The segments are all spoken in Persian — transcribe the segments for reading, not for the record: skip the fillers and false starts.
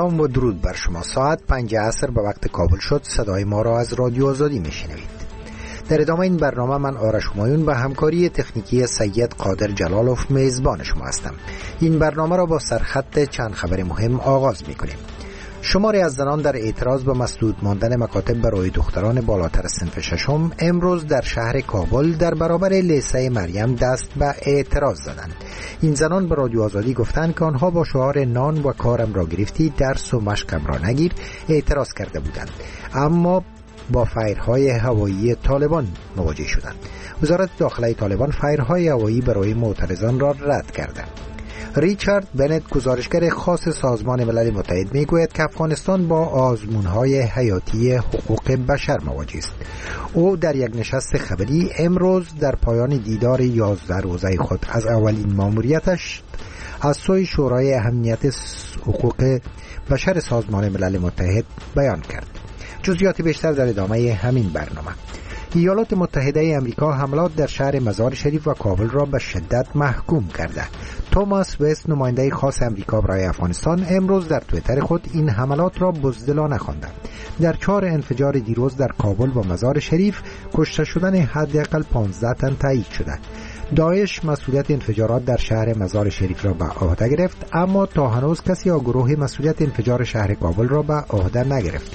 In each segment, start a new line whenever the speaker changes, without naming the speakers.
سلام و درود بر شما. ساعت 5 عصر به وقت کابل شد. صدای ما را از رادیو آزادی میشنوید. در ادامه این برنامه من آرش همایون به همکاری تکنیکی سید قادر جلالوف میزبان شما هستم. این برنامه را با سرخط چند خبر مهم آغاز میکنیم. شماری از زنان در اعتراض به مسدود ماندن مکاتب برای دختران بالاتر صنف ششم امروز در شهر کابل در برابر لیسه مریم دست به اعتراض زدند. این زنان به رادیو آزادی گفتند که آنها با شعار نان و کارم را گرفتی درس و مشقم را نگیر اعتراض کرده بودند، اما با فایرهای هوایی طالبان مواجه شدند. وزارت داخلی طالبان فایرهای هوایی برای معترضان را رد کرده. ریچارد بنت گزارشگر خاص سازمان ملل متحد میگوید که افغانستان با آزمون‌های حیاتی حقوق بشر مواجه است. او در یک نشست خبری امروز در پایان دیدار 11 روزه خود از اولین ماموریتش از سوی شورای امنیت حقوق بشر سازمان ملل متحد بیان کرد. جزئیات بیشتر در ادامه همین برنامه. ایالات متحده امریکا حملات در شهر مزار شریف و کابل را به شدت محکوم کرده. توماس وست نماینده خاص امریکا برای افغانستان امروز در توییتر خود این حملات را بزدلانه خواند. در 4 انفجار دیروز در کابل و مزار شریف کشته شدن حداقل 15 تن تایید شده. داعش مسئولیت انفجارات در شهر مزار شریف را به عهده گرفت، اما تا هنوز کسی یا گروه مسئولیت انفجار شهر کابل را به عهده نگرفته.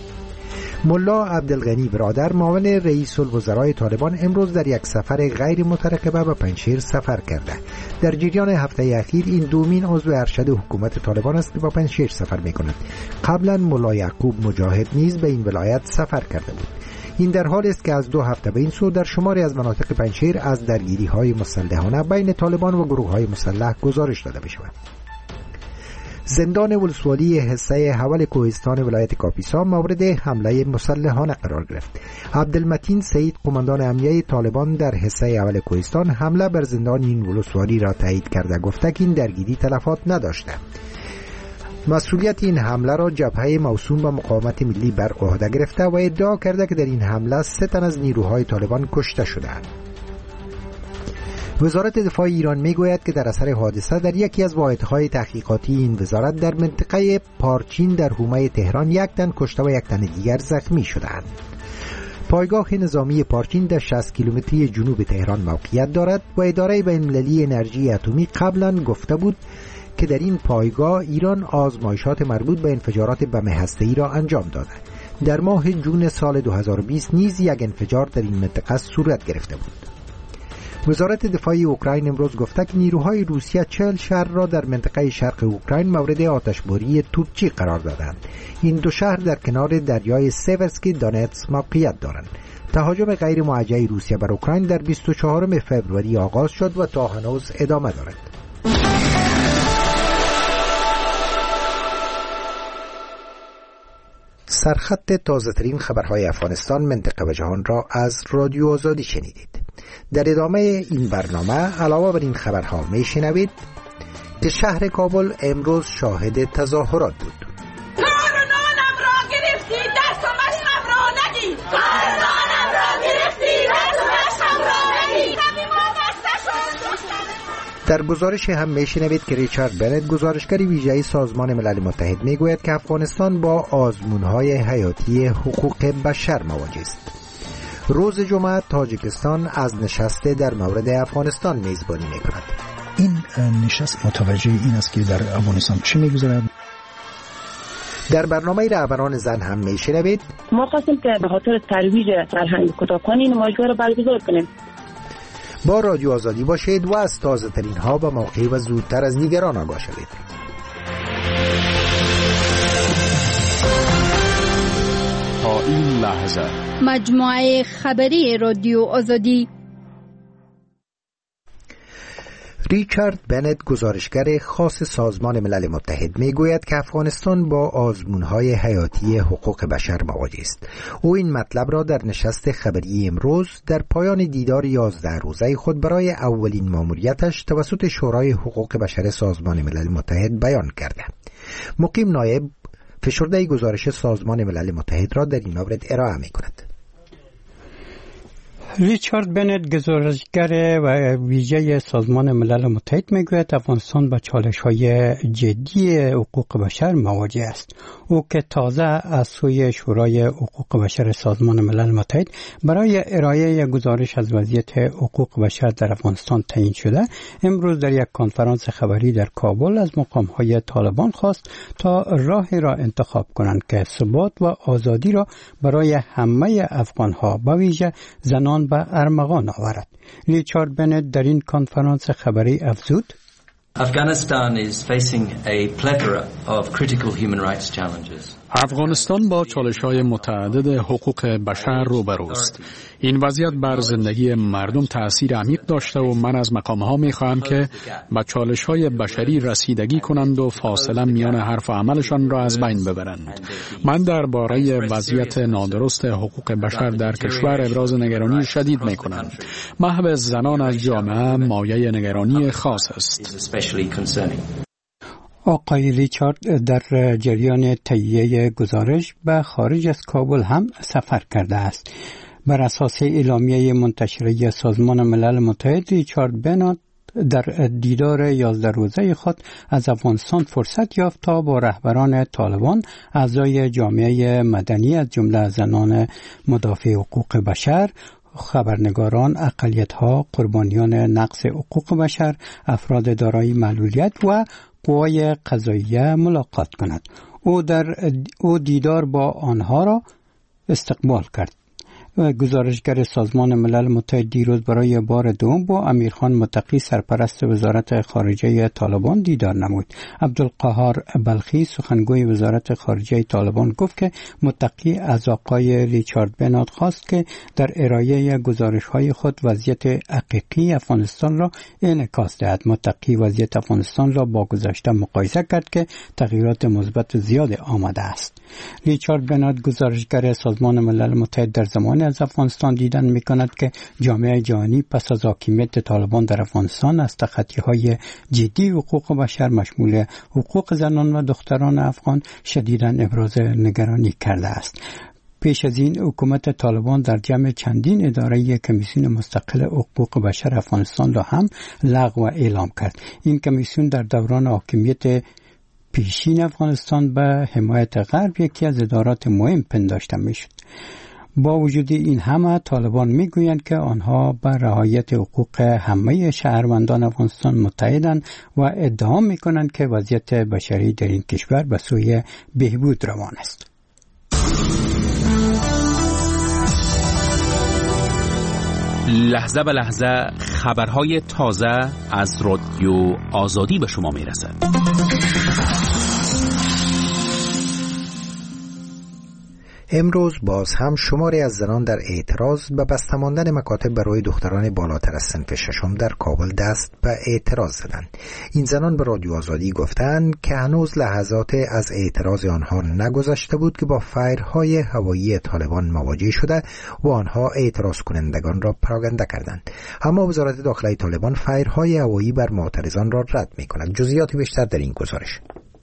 ملا عبدالغنی برادر معاون رئیس الوزرای طالبان امروز در یک سفر غیر مترقبه به پنجشیر سفر کرده. در جریان هفته اخیر این دومین عضو ارشد حکومت طالبان است که به پنجشیر سفر می‌کند. قبلا ملا یعقوب مجاهد نیز به این ولایت سفر کرده بود. این در حال است که از 2 هفته به این سو در شماری از مناطق پنجشیر از درگیری‌های مسلحانه بین طالبان و گروه‌های مسلح گزارش داده می‌شود. زندان ولسوالی حصه حول کوهستان ولایت کاپیسا مورد حمله مسلحانه قرار گرفت. عبدالمتین سعید قماندان امنیه طالبان در حصه حول کوهستان حمله بر زندان این ولسوالی را تایید کرده، گفته که این درگیری تلفات نداشته. مسئولیت این حمله را جبهه موسوم به مقاومت ملی بر عهده گرفته و ادعا کرده که در این حمله 3 تن از نیروهای طالبان کشته شدند. وزارت دفاع ایران میگوید که در اثر حادثه در یکی از واحدهای تحقیقاتی این وزارت در منطقه پارچین در حومه تهران 1 تن کشته و 1 تن دیگر زخمی شدند. پایگاه نظامی پارچین در 60 کیلومتری جنوب تهران موقعیت دارد و اداره بین‌المللی انرژی اتمی قبلا گفته بود که در این پایگاه ایران آزمایشات مربوط به انفجارات بم هسته‌ای را انجام داده. در ماه جون سال 2020 نیز یک انفجار در این منطقه صورت گرفته بود. وزارت دفاع اوکراین امروز گفته که نیروهای روسیه 40 شهر را در منطقه شرق اوکراین مورد آتشباری توپچی قرار دادند. این 2 شهر در کنار دریای سیورسکی دونتس موقعیت دارند. تهاجم غیر موجه روسیه بر اوکراین در 24 فوریه آغاز شد و تا هنوز ادامه دارد. سرخط تازه‌ترین خبرهای افغانستان، منطقه و جهان را از رادیو آزادی شنیدید. در ادامه این برنامه علاوه بر این خبرها میشنوید که شهر کابل امروز شاهد تظاهرات بود.
نانم را گرفتی دست و مشقم را نگیر، نانم را گرفتی دست و مشقم را نگیر.
در گزارش هم میشنوید که ریچارد بنت گزارشگر ویژه سازمان ملل متحد میگوید که افغانستان با آزمون‌های حیاتی حقوق بشر مواجه است. روز جمعه تاجیکستان از نشست در مورد افغانستان میزبانی میکند.
این نشست متوجه این است که در افغانستان چه میگذرد.
در برنامه رهبران زن هم میشنوید
ما خواستیم که به خاطر ترویج فرهنگ کودکان این نمایشگاه را برگزار کنیم.
با رادیو آزادی باشید و از تازه ترین ها به موقع و زودتر از دیگران آگاه شوید.
تا این لحظه
مجموعه خبری رادیو آزادی.
ریچارد بنت گزارشگر خاص سازمان ملل متحد میگوید که افغانستان با آزمون‌های حیاتی حقوق بشر مواجه است. او این مطلب را در نشست خبری امروز در پایان دیدار 11 روزه خود برای اولین ماموریتش توسط شورای حقوق بشر سازمان ملل متحد بیان کرده. مقیم نایب فشرده گزارش سازمان ملل متحد را در این مورد ارائه می‌کند.
ریچارد بنت گزارشگر و ویژه سازمان ملل متحد میگوید افغانستان با چالش‌های جدی حقوق بشر مواجه است. او که تازه از سوی شورای حقوق بشر سازمان ملل متحد برای ارائه گزارش از وضعیت حقوق بشر در افغانستان تعیین شده، امروز در یک کنفرانس خبری در کابل از مقام‌های طالبان خواست تا راهی را انتخاب کنند که ثبات و آزادی را برای همه افغان‌ها به ویژه زنان به ارمغان آورد. ریچارد بنت در این کنفرانس خبری افزود:
Afghanistan is facing a plethora of critical human rights challenges.
افغانستان با چالش‌های متعدد حقوق بشر روبروست. این وضعیت بر زندگی مردم تأثیر عمیق داشته و من از مقام‌ها می‌خواهم که به چالش‌های بشری رسیدگی کنند و فاصله میان حرف و عملشان را از بین ببرند. من درباره وضعیت نادرست حقوق بشر در کشور ابراز نگرانی شدید می‌کنم. محو زنان از جامعه مایه نگرانی خاص است.
آقای ریچارد در جریان تهیه گزارش به خارج از کابل هم سفر کرده است. بر اساس اعلامیه منتشره سازمان ملل متحد، ریچارد بنت در دیدار 11 روزه خود از افغانستان فرصت یافت تا با رهبران طالبان، اعضای جامعه مدنی از جمله زنان مدافع حقوق بشر، خبرنگاران، اقلیت‌ها، قربانیان نقض حقوق بشر، افراد دارای معلولیت و قوای قضاییه ملاقات کند. او دیدار با آنها را استقبال کرد. گزارشگر سازمان ملل متحد دیروز برای بار دوم با امیرخان متقی سرپرست وزارت خارجه طالبان دیدار نمود. عبدالقهار بلخی سخنگوی وزارت خارجه طالبان گفت که متقی از آقای ریچارد بنت خواست که در ارائه گزارش‌های خود وضعیت حقیقی افغانستان را انعکاس دهد. متقی وضعیت افغانستان را با گذشته مقایسه کرد که تغییرات مثبت زیاد آمده است. ریچارد بنت گزارشگر سازمان ملل متحد در زمان از افغانستان دیدن می‌کند که جامعه جهانی پس از حاکمیت طالبان در افغانستان از تخطی‌های جدی حقوق بشر مشمول حقوق زنان و دختران افغان شدیداً ابراز نگرانی کرده است. پیش از این حکومت طالبان در جمع چندین اداره کمیسیون مستقل حقوق بشر افغانستان را هم لغو و اعلام کرد. این کمیسیون در دوران حاکمیت پیشین افغانستان به حمایت غرب یکی از ادارات مهم پنداشته میشد. با وجود این همه طالبان میگویند که آنها به رعایت حقوق همه شهروندان افغانستان متحدند و ادعا میکنند که وضعیت بشری در این کشور به سوی بهبود روان است.
لحظه به لحظه خبرهای تازه از رادیو آزادی به شما میرسد.
امروز باز هم شماری از زنان در اعتراض به بسته ماندن مکاتب برای دختران بالاتر از صنف ششم در کابل دست به اعتراض زدند. این زنان به رادیو آزادی گفتند که هنوز لحظات از اعتراض آنها نگذشته بود که با فایرهای هوایی طالبان مواجه شده و آنها اعتراض کنندگان را پراگنده کردند. اما وزارت داخلی طالبان فایرهای هوایی بر معترضان را رد می‌کند. جزئیات بیشتر در این گزارش.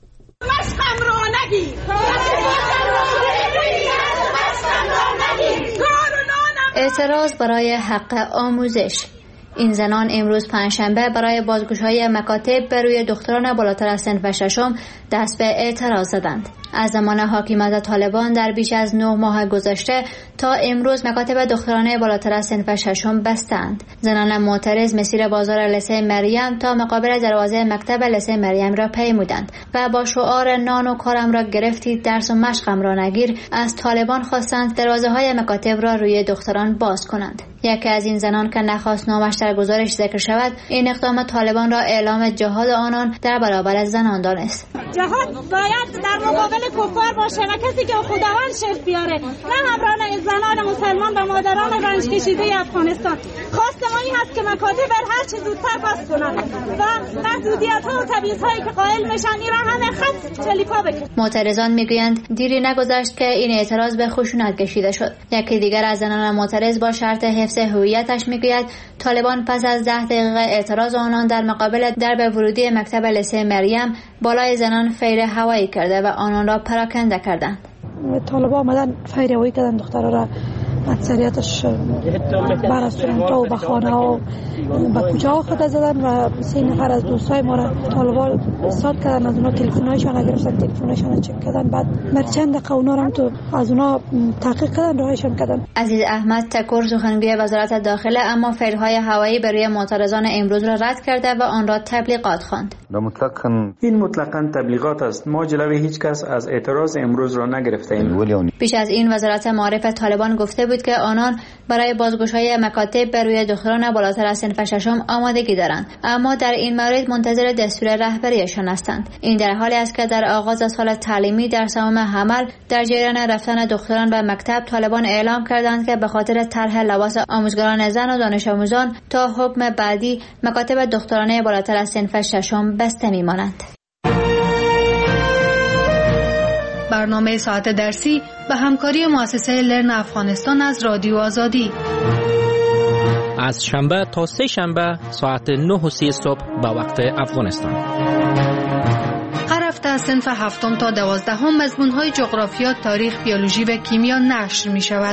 اعتراض برای حق آموزش. این زنان امروز پنجشنبه برای بازگشایی مکاتب بر روی دختران بالاتر از صنف ششم دست به اعتراض زدند. از زمان حاکمیت طالبان در بیش از 9 ماه گذشته تا امروز مکاتب دختران بالاتر از صنف ششم بستند. زنان معترض مسیر بازار لسه مریم تا مقابل دروازه مکتب لسه مریم را پیمودند و با شعار نان و کارم را گرفتید درس و مشقم را نگیر از طالبان خواستند دروازه های مکاتب را روی دختران باز کنند. یکی از این زنان که نخواست نامش در گزارش ذکر شود، این اقدام طالبان را اعلام جهاد آنان در برابر زنان دانست.
جهاد باید در مقابل کفار باشه و کسی که خداوند شرف بیاره، نه همراهان زنان مسلمان و مادران رنج کشیده افغانستان. خواست ما این هست که مکاتب هر چه زودتر باز کنند و محدودیت‌ها و تبعیض‌هایی که قائل میشن این را همه خط چلیپا بکنند. معترضان میگویند دیری نگذشت که این اعتراض به خشونت کشیده شد. یکی دیگر از زنان معترض با شرط حفظ هویتش میگوید طالبان پس از 10 دقیقه اعتراض آنان در مقابل درب ورودی مکتب لسه مریم بالای زنان فیر هوایی کرده و آنان را پراکنده کردند.
طالبان آمدن فیر هوایی کردن دخترها را اکثریتش به رستوران‌ها و به خانه‌ها به کجا خود زدن و 3 نفر از دوستای ما را طالبان استاد کردن، از اونا تلفن‌هایشان گرفتن، تلفن‌هایشان چک کردن، بعد مرچند دقیقه اونا را تو از اونا تحقیق کردن، راهشان کردن.
عزیز احمد تکور سخنگوی وزارت داخله اما فعل‌های هوایی برای معترضان امروز را رد کرده و آن را تبلیغات خواند.
این مطلقاً تبلیغات است. ما جلوی هیچ کس از اعتراض امروز را نگرفتیم.
پیش از این وزارت معارف طالبان گفته بود که آنان برای بازگشایی مکاتب بر روی دختران بالاتر از صنف ششم آمادگی دارند، اما در این مورد منتظر دستور رهبریشان هستند. این در حالی است که در آغاز سال تعلیمی در سوم حمل در جریان رفتن دختران به مکتب طالبان اعلام کردند که به خاطر طرح لباس آموزگاران زن و دانش آموزان تا حکم بعدی مکاتب دخترانه بالاتر از صنف ششم بسته می‌مانند.
برنامه ساعت درسی به همکاری مؤسسه لرن افغانستان از رادیو آزادی
از شنبه تا سه شنبه ساعت 9:30 صبح به وقت افغانستان.
هر هفته از صنف 7 تا 12 مضمون‌های جغرافیا، تاریخ، بیولوژی و کیمیا نشر می‌شود.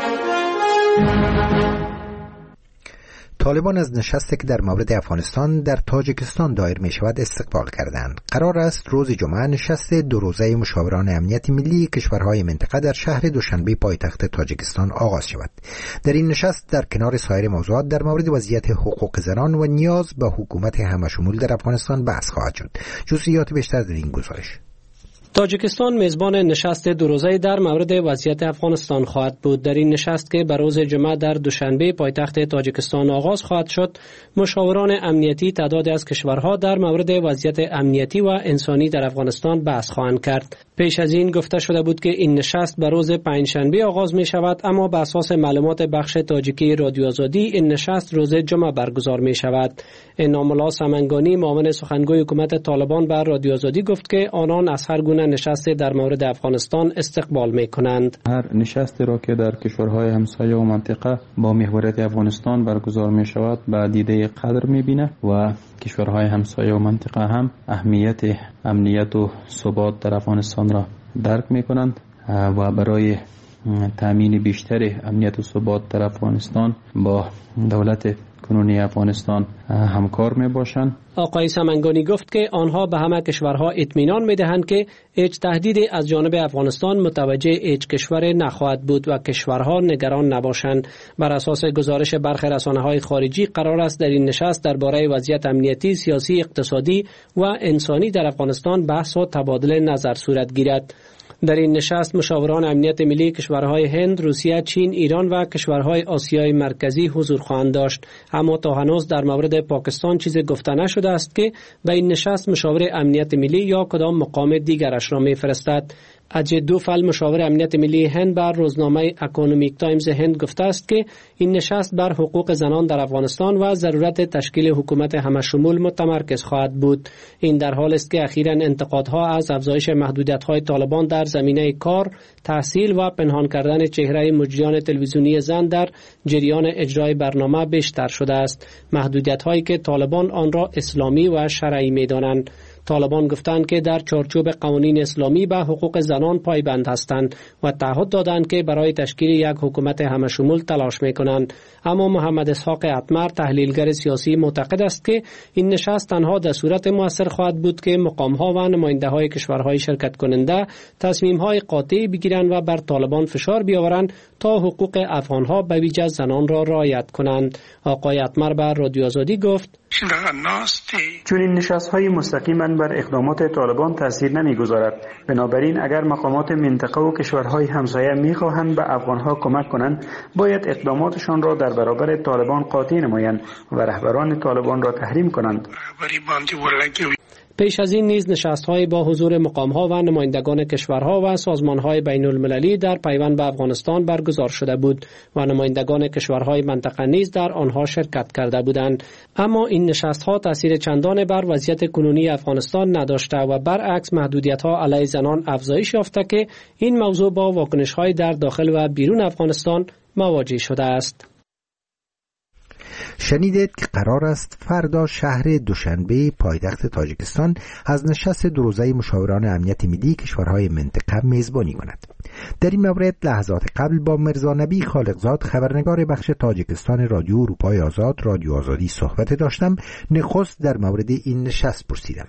طالبان از نشستی که در مورد افغانستان در تاجیکستان دایر می شود استقبال کردند. قرار است روز جمعه نشست 2 روزه مشاوران امنیت ملی کشورهای منطقه در شهر دوشنبه پایتخت تاجیکستان آغاز شود. در این نشست در کنار سایر موضوعات در مورد وضعیت حقوق زنان و نیاز به حکومت همشمول در افغانستان بحث خواهد شد. جزئیات بیشتر در این گزارش.
تاجیکستان میزبان نشست 2 روزه در مورد وضعیت افغانستان خواهد بود. در این نشست که به روز جمعه در دوشنبه پایتخت تاجیکستان آغاز خواهد شد، مشاوران امنیتی تعدادی از کشورها در مورد وضعیت امنیتی و انسانی در افغانستان بحث خواهند کرد. پیش از این گفته شده بود که این نشست به روز پنجشنبه آغاز می شود، اما بر اساس معلومات بخش تاجیکی رادیو آزادی این نشست روز جمعه برگزار می شود. انعام الله سمنگانی معاون سخنگوی حکومت طالبان بر رادیو آزادی گفت که آنان از هر گونه نشستی در مورد افغانستان استقبال می کنند.
هر نشستی را که در کشورهای همسایه و منطقه با محوریت افغانستان برگزار می شود به دیده قدر می بینه و کشورهای همسایه و منطقه هم اهمیت امنیت و ثبات در افغانستان را درک می کنند و برای تامین بیشتر امنیت و ثبات در افغانستان با دولت کنونی افغانستان همکار می باشند.
آقای سمنگانی گفت که آنها به همه کشورها اطمینان می دهند که هیچ تهدیدی از جانب افغانستان متوجه هیچ کشور نخواهد بود و کشورها نگران نباشند. بر اساس گزارش برخی رسانه‌های خارجی قرار است در این نشست درباره وضعیت امنیتی، سیاسی، اقتصادی و انسانی در افغانستان بحث و تبادل نظر صورت گیرد. در این نشست مشاوران امنیت ملی کشورهای هند، روسیه، چین، ایران و کشورهای آسیای مرکزی حضور خواهند داشت. اما تا هنوز در مورد پاکستان چیزی گفته نشده است که به این نشست مشاور امنیت ملی یا کدام مقام دیگرش را می‌فرستد. اجی دوفل مشاور امنیت ملی هند بر روزنامه اکونومیک تایمز هند گفته است که این نشست بر حقوق زنان در افغانستان و ضرورت تشکیل حکومت همشمول متمرکز خواهد بود. این در حالی است که اخیراً انتقادها از افزایش محدودیت‌های طالبان در زمینه کار، تحصیل و پنهان کردن چهره مجریان تلویزیونی زن در جریان اجرای برنامه بیشتر شده است. محدودیت‌هایی که طالبان آن را اسلامی و شرعی می‌دانند. طالبان گفتند که در چارچوب قوانین اسلامی به حقوق زنان پایبند هستند و تعهد دادند که برای تشکیل یک حکومت همشمول تلاش میکنند. اما محمد اسحاق اطمر تحلیلگر سیاسی معتقد است که این نشست تنها در صورت مؤثر خواهد بود که مقامها و نماینده‌های کشورهای شرکت کننده تصمیم‌های قاطعی بگیرند و بر طالبان فشار بیاورند تا حقوق افغان‌ها به ویژه زنان را رعایت کنند. آقای اطمر بر رادیو آزادی گفت:
چون این نشست‌های مستقیما بر اقدامات طالبان تاثیر نمی‌گذارد، بنابراین اگر مقامات منطقه و کشورهای همسایه می‌خواهند به افغان‌ها کمک کنند، باید اقداماتشان را در برابر طالبان قاطع نمایند و رهبران طالبان را تحریم کنند.
پیش از این نیز نشست‌های با حضور مقام‌ها و نمایندگان کشورها و سازمان‌های بین‌المللی در پیوند به افغانستان برگزار شده بود و نمایندگان کشورهای منطقه نیز در آنها شرکت کرده بودند. اما این نشست‌ها تأثیر چندان بر وضعیت کنونی افغانستان نداشته و برعکس محدودیت‌ها علیه زنان افزایش یافته که این موضوع با واکنش‌های در داخل و بیرون افغانستان مواجه شده است.
شنیدید که قرار است فردا شهر دوشنبه پایتخت تاجیکستان از نشست دو روزه مشاوران امنیت ملی کشورهای منطقه میزبانی کند. در این مورد لحظات قبل با مرزا نبی خالقزاد خبرنگار بخش تاجیکستان رادیو اروپای آزاد رادیو آزادی صحبت داشتم. نخست در مورد این نشست پرسیدم.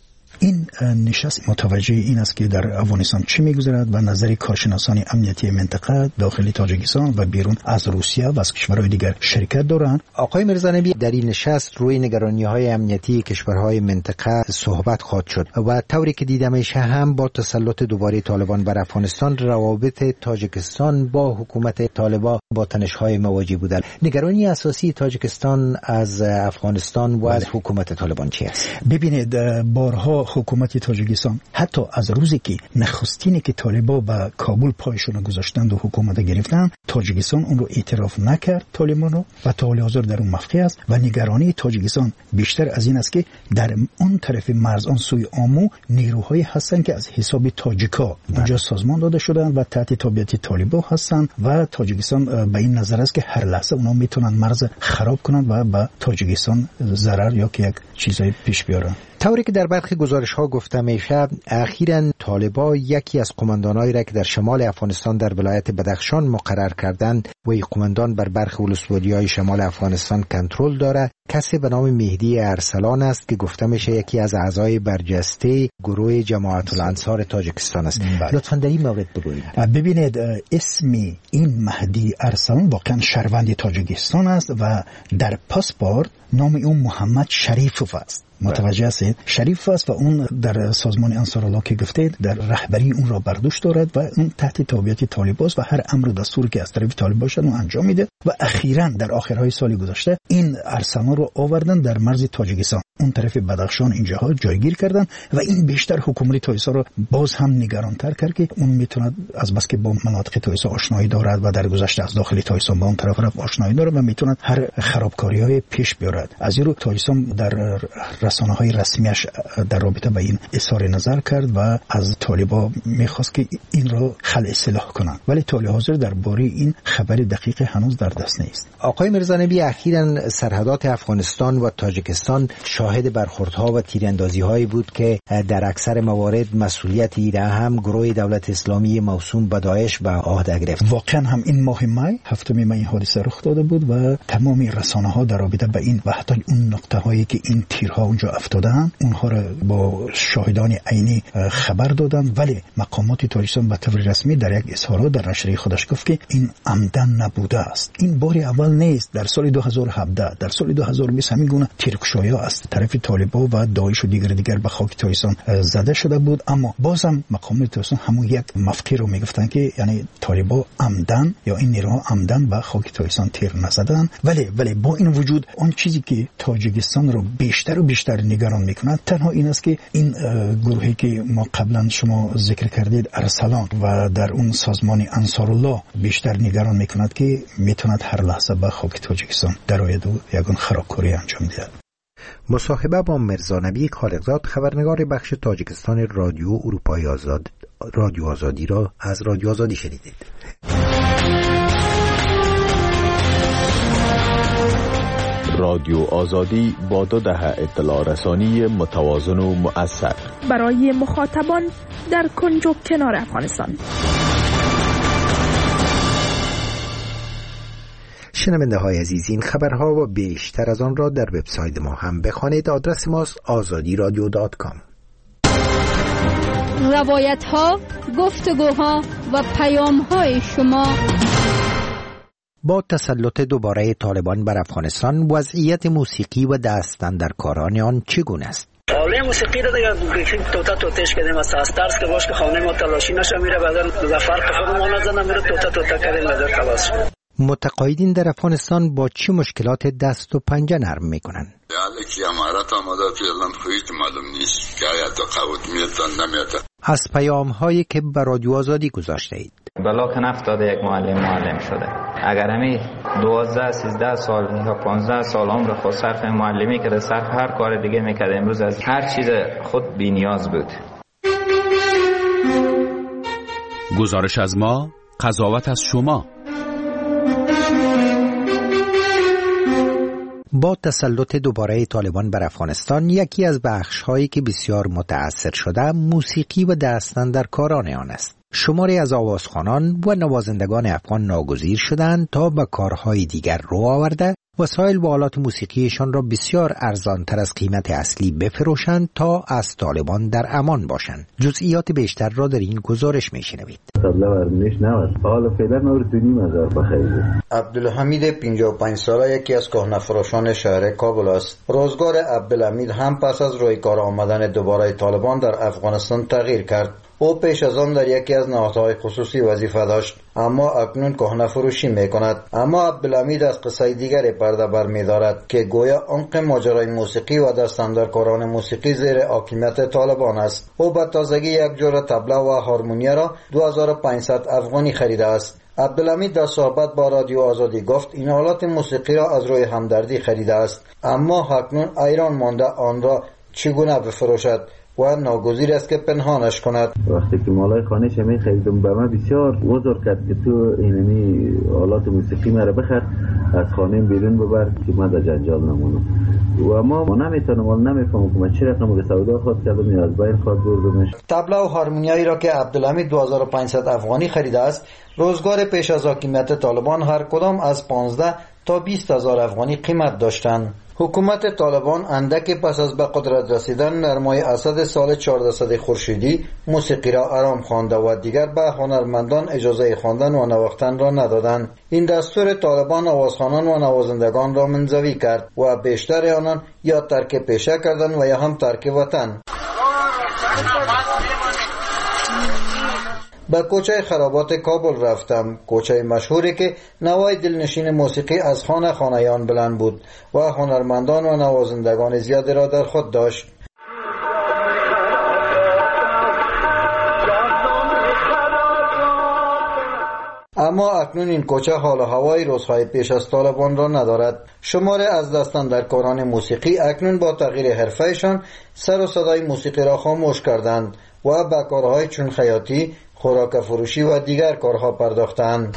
این نشست متوجه این است که در افغانستان چه می‌گذرد و نظر کارشناسان امنیتی منطقه داخل تاجیکستان و بیرون از روسیه و از کشورهای دیگر شرکت دارند.
آقای مرزا نبی، در این نشست روی نگرانی‌های امنیتی کشورهای منطقه صحبت خواهد شد و طوری که دیده میشه هم با تسلط دوباره طالبان بر افغانستان روابط تاجیکستان با حکومت طالبان با تنش‌های مواجه بوده. نگرانی اساسی تاجیکستان از افغانستان و از حکومت طالبان چی است؟
ببینید، بارها حکومت تاجیکستان حتی از روزی که نخستینی که طالبان به کابل پایشون گذاشتند و حکومت گرفتن، تاجیکستان اون رو اعتراف نکرد طالبان رو و تا حال حاضر در اون مخفی است و نگرانی تاجیکستان بیشتر از این است که در اون طرف مرز آن سوی آمو نیروهایی هستند که از حساب تاجیکا اونجا سازمان داده شدن و تحت تابعیت طالبان هستند و تاجیکستان به این نظر است که هر لحظه اونا میتونن مرز خراب کنند و به تاجیکستان ضرر یا که یک چیزای پیش بیارن.
طوری که در برخی گزارش‌ها گفته میشه، اخیراً طالبان یکی از قماندانایی را که در شمال افغانستان در ولایت بدخشان مقرر کردند و این قماندان بر برخی ولسوالی‌های شمال افغانستان کنترل دارد، کسی به نام مهدی ارسلان است که گفته میشه یکی از اعضای برجسته گروه جماعت الانصار تاجیکستان است. لطفاً در این مورد بگویید.
ببینید، اسم این مهدی ارسلان واقعاً شهروند تاجیکستان است و در پاسپورت نام اون محمد شریفوف است. متوجه هستید؟ شریف است و اون در سازمان انصارالله که گفتید در رهبری اون را برداشت دارد و اون تحت تابعیت طالبان است و هر امر و دستوری که از طرف طالبان شد اون انجام میده و اخیراً در آخرهای سال گذشته این ارسلان رو آوردن در مرز تاجیکستان، اون طرف بدخشان اینجاها جایگیر کردن و این بیشتر حکومت تایسا رو باز هم نگرانتر کرد که اون میتونه از بس که با مناطق تایسا آشنایی دارد و در گذشته از داخل تایسا با اون طرف رفت آشنایی داره و میتونه هر خرابکاری‌های پیش بیارد. از این رو تایسا در رسانه‌های رسمیش در رابطه با این اظهار نظر کرد و از طالبان میخواست که این رو خلع اصلاح کنند، ولی تا حاضر درباره این خبر دقیق هنوز در دست نیست.
آقای مرزا نبی، اخیراً سرحدات افغانستان و تاجیکستان شاهد برخوردها و تیراندازی‌هایی بود که در اکثر موارد مسئولیت ایره هم گروه دولت اسلامی موسوم به داعش به عهده گرفت.
واقعا هم این ماه می، هفتم می این حادثه رخ داده بود و تمام رسانه‌ها در رابطه با این و حتی اون نقطه‌هایی که این تیرها اونجا افتادن اونها را با شاهدان عینی خبر دادن، ولی مقامات تاجیکستان به طور رسمی در یک اظهارات در نشریه خودش گفت که این عمدن نبوده است. این بار اول نیست. در سال 2017 در سال 2020 همین گونه تیرکشای‌ها از طرف طالبان و داعش و دیگر به خاک تاجیکستان زده شده بود، اما بازم مقامات تاجیکستان همون یک مفتی رو میگفتن که یعنی طالبان عمدن یا این نیروها عمدن به خاک تاجیکستان تیر نزدن. ولی با این وجود اون چیزی که تاجیکستان رو بیشتر و بیشتر نگران میکنه تنها این است که این گروهی که ما قبلا شما ذکر کردید ارسلان و در اون سازمان انصارالله بیشتر نگران میکند که میتوند هر لحظه به خاک تاجیکستان درآید و یگان خرابکاری انجام دهد.
مصاحبه با مرزا نبی خالقزاد خبرنگار بخش تاجیکستان رادیو اروپای آزاد رادیو آزادی را از رادیو آزادی شنیدید.
رادیو آزادی با 2 دهه اطلاع رسانی متوازن و مؤثر
برای مخاطبان در کنج و کنار افغانستان.
شنونده های عزیز، این خبرها و بیشتر از آن را در وبسایت ما هم بخوانید. آدرس ماست azadiradio.com.
روایت ها، گفتگوها و پیام های شما.
با تسلط دوباره طالبان بر افغانستان، وضعیت موسیقی و دستاندرکاران آن چگونه است؟
حاله موسیقی رو دیگه توتش کردیم از ترس که باش که خانه ما تلاشی نشه میره بعدن زفر که خودمون نزنم میره توتا کردیم بعدن خلاص شد.
متقاعدین در افغانستان با چه مشکلات دست و پنجه نرم میکنن؟
حالا که امارات آماده فعلا هیچ معلوم نیست که آیا تقاعد میاد نمیاد.
از پیام هایی که به رادیو آزادی گذاشته اید.
بلا که نفتاده یک معلم شده. اگر همی 12 13 سال یا 15 سال عمر خود صرف معلمی کرده، صرف هر کار دیگه میکرده، امروز از هر چیز خود بی نیاز بود.
گزارش از ما، قضاوت از شما.
با تسلط دوباره طالبان بر افغانستان، یکی از بخش‌هایی که بسیار متأثر شده موسیقی و دستن در کاران آن است. شماری از آوازخوانان و نوازندگان افغان ناگزیر شدند تا به کارهای دیگر رو آورده وسایل و آلات موسیقیشان را بسیار ارزانتر از قیمت اصلی بفروشند تا از طالبان در امان باشند. جزئیات بیشتر را در این گزارش میشنوید.
عبدالحمید 55 ساله یکی از کهنه‌فروشان شهر کابل است. روزگار عبدالحمید هم پس از روی کار آمدن دوباره طالبان در افغانستان تغییر کرد. او پیش از آن در یکی از نهادهای خصوصی وظیفه داشت، اما اکنون کهنه فروشی می کند. اما عبدالحمید از قصه دیگری پرده بر می دارد که گویا عمق ماجرای موسیقی و دستاندرکاران موسیقی زیر حاکمیت طالبان است. او به تازگی یک جور طبله و هارمونیا را 2500 افغانی خریده است. عبدالحمید در صحبت با رادیو آزادی گفت این آلات موسیقی را از روی همدردی خریده است، اما اکنون حیران مانده آن را چگونه بفروشد و ناگزیر است که پنهانش کند.
وقتی که مالای خانه‌ش می خریدم به من بسیار وزر کرد که تو اینمی آلات موسیقی مرا بخر، از خانه بیرون ببر که من در جنجال نمونم. و ما نمیتونم و نمیفهمم که من چه رقم سودا خود کردم یا از بین خود بردمش.
طبله و هارمونیایی را که عبدالحمید 2500 افغانی خریده است، روزگار پیش از حاکمیت طالبان هر کدام از 15 تا 20000 افغانی قیمت داشتند. حکومت طالبان اندک پس از به قدرت رسیدن نرمای اسد سال 1400 خورشیدی موسیقی را آرام خوانده و دیگر به هنرمندان اجازه خواندن و نواختن را ندادند. این دستور طالبان آوازخوانان و نوازندگان را منزوی کرد و بیشتر آنان یا ترک پیشه کردند و یا هم ترک وطن. به کوچه خرابات کابل رفتم، کوچه مشهوری که نوای دلنشین موسیقی از خانه خانه‌یان بلند بود و هنرمندان و نوازندگان زیادی را در خود داشت. اما اکنون این کوچه حال و هوای روزهای پیش از طالبان را ندارد. شماره از دستاندرکاران موسیقی اکنون با تغییر حرفه‌شان سر و صدای موسیقی را خاموش کردند و به کارهای چون خیاطی، خوراک فروشی و دیگر کارها پرداختند.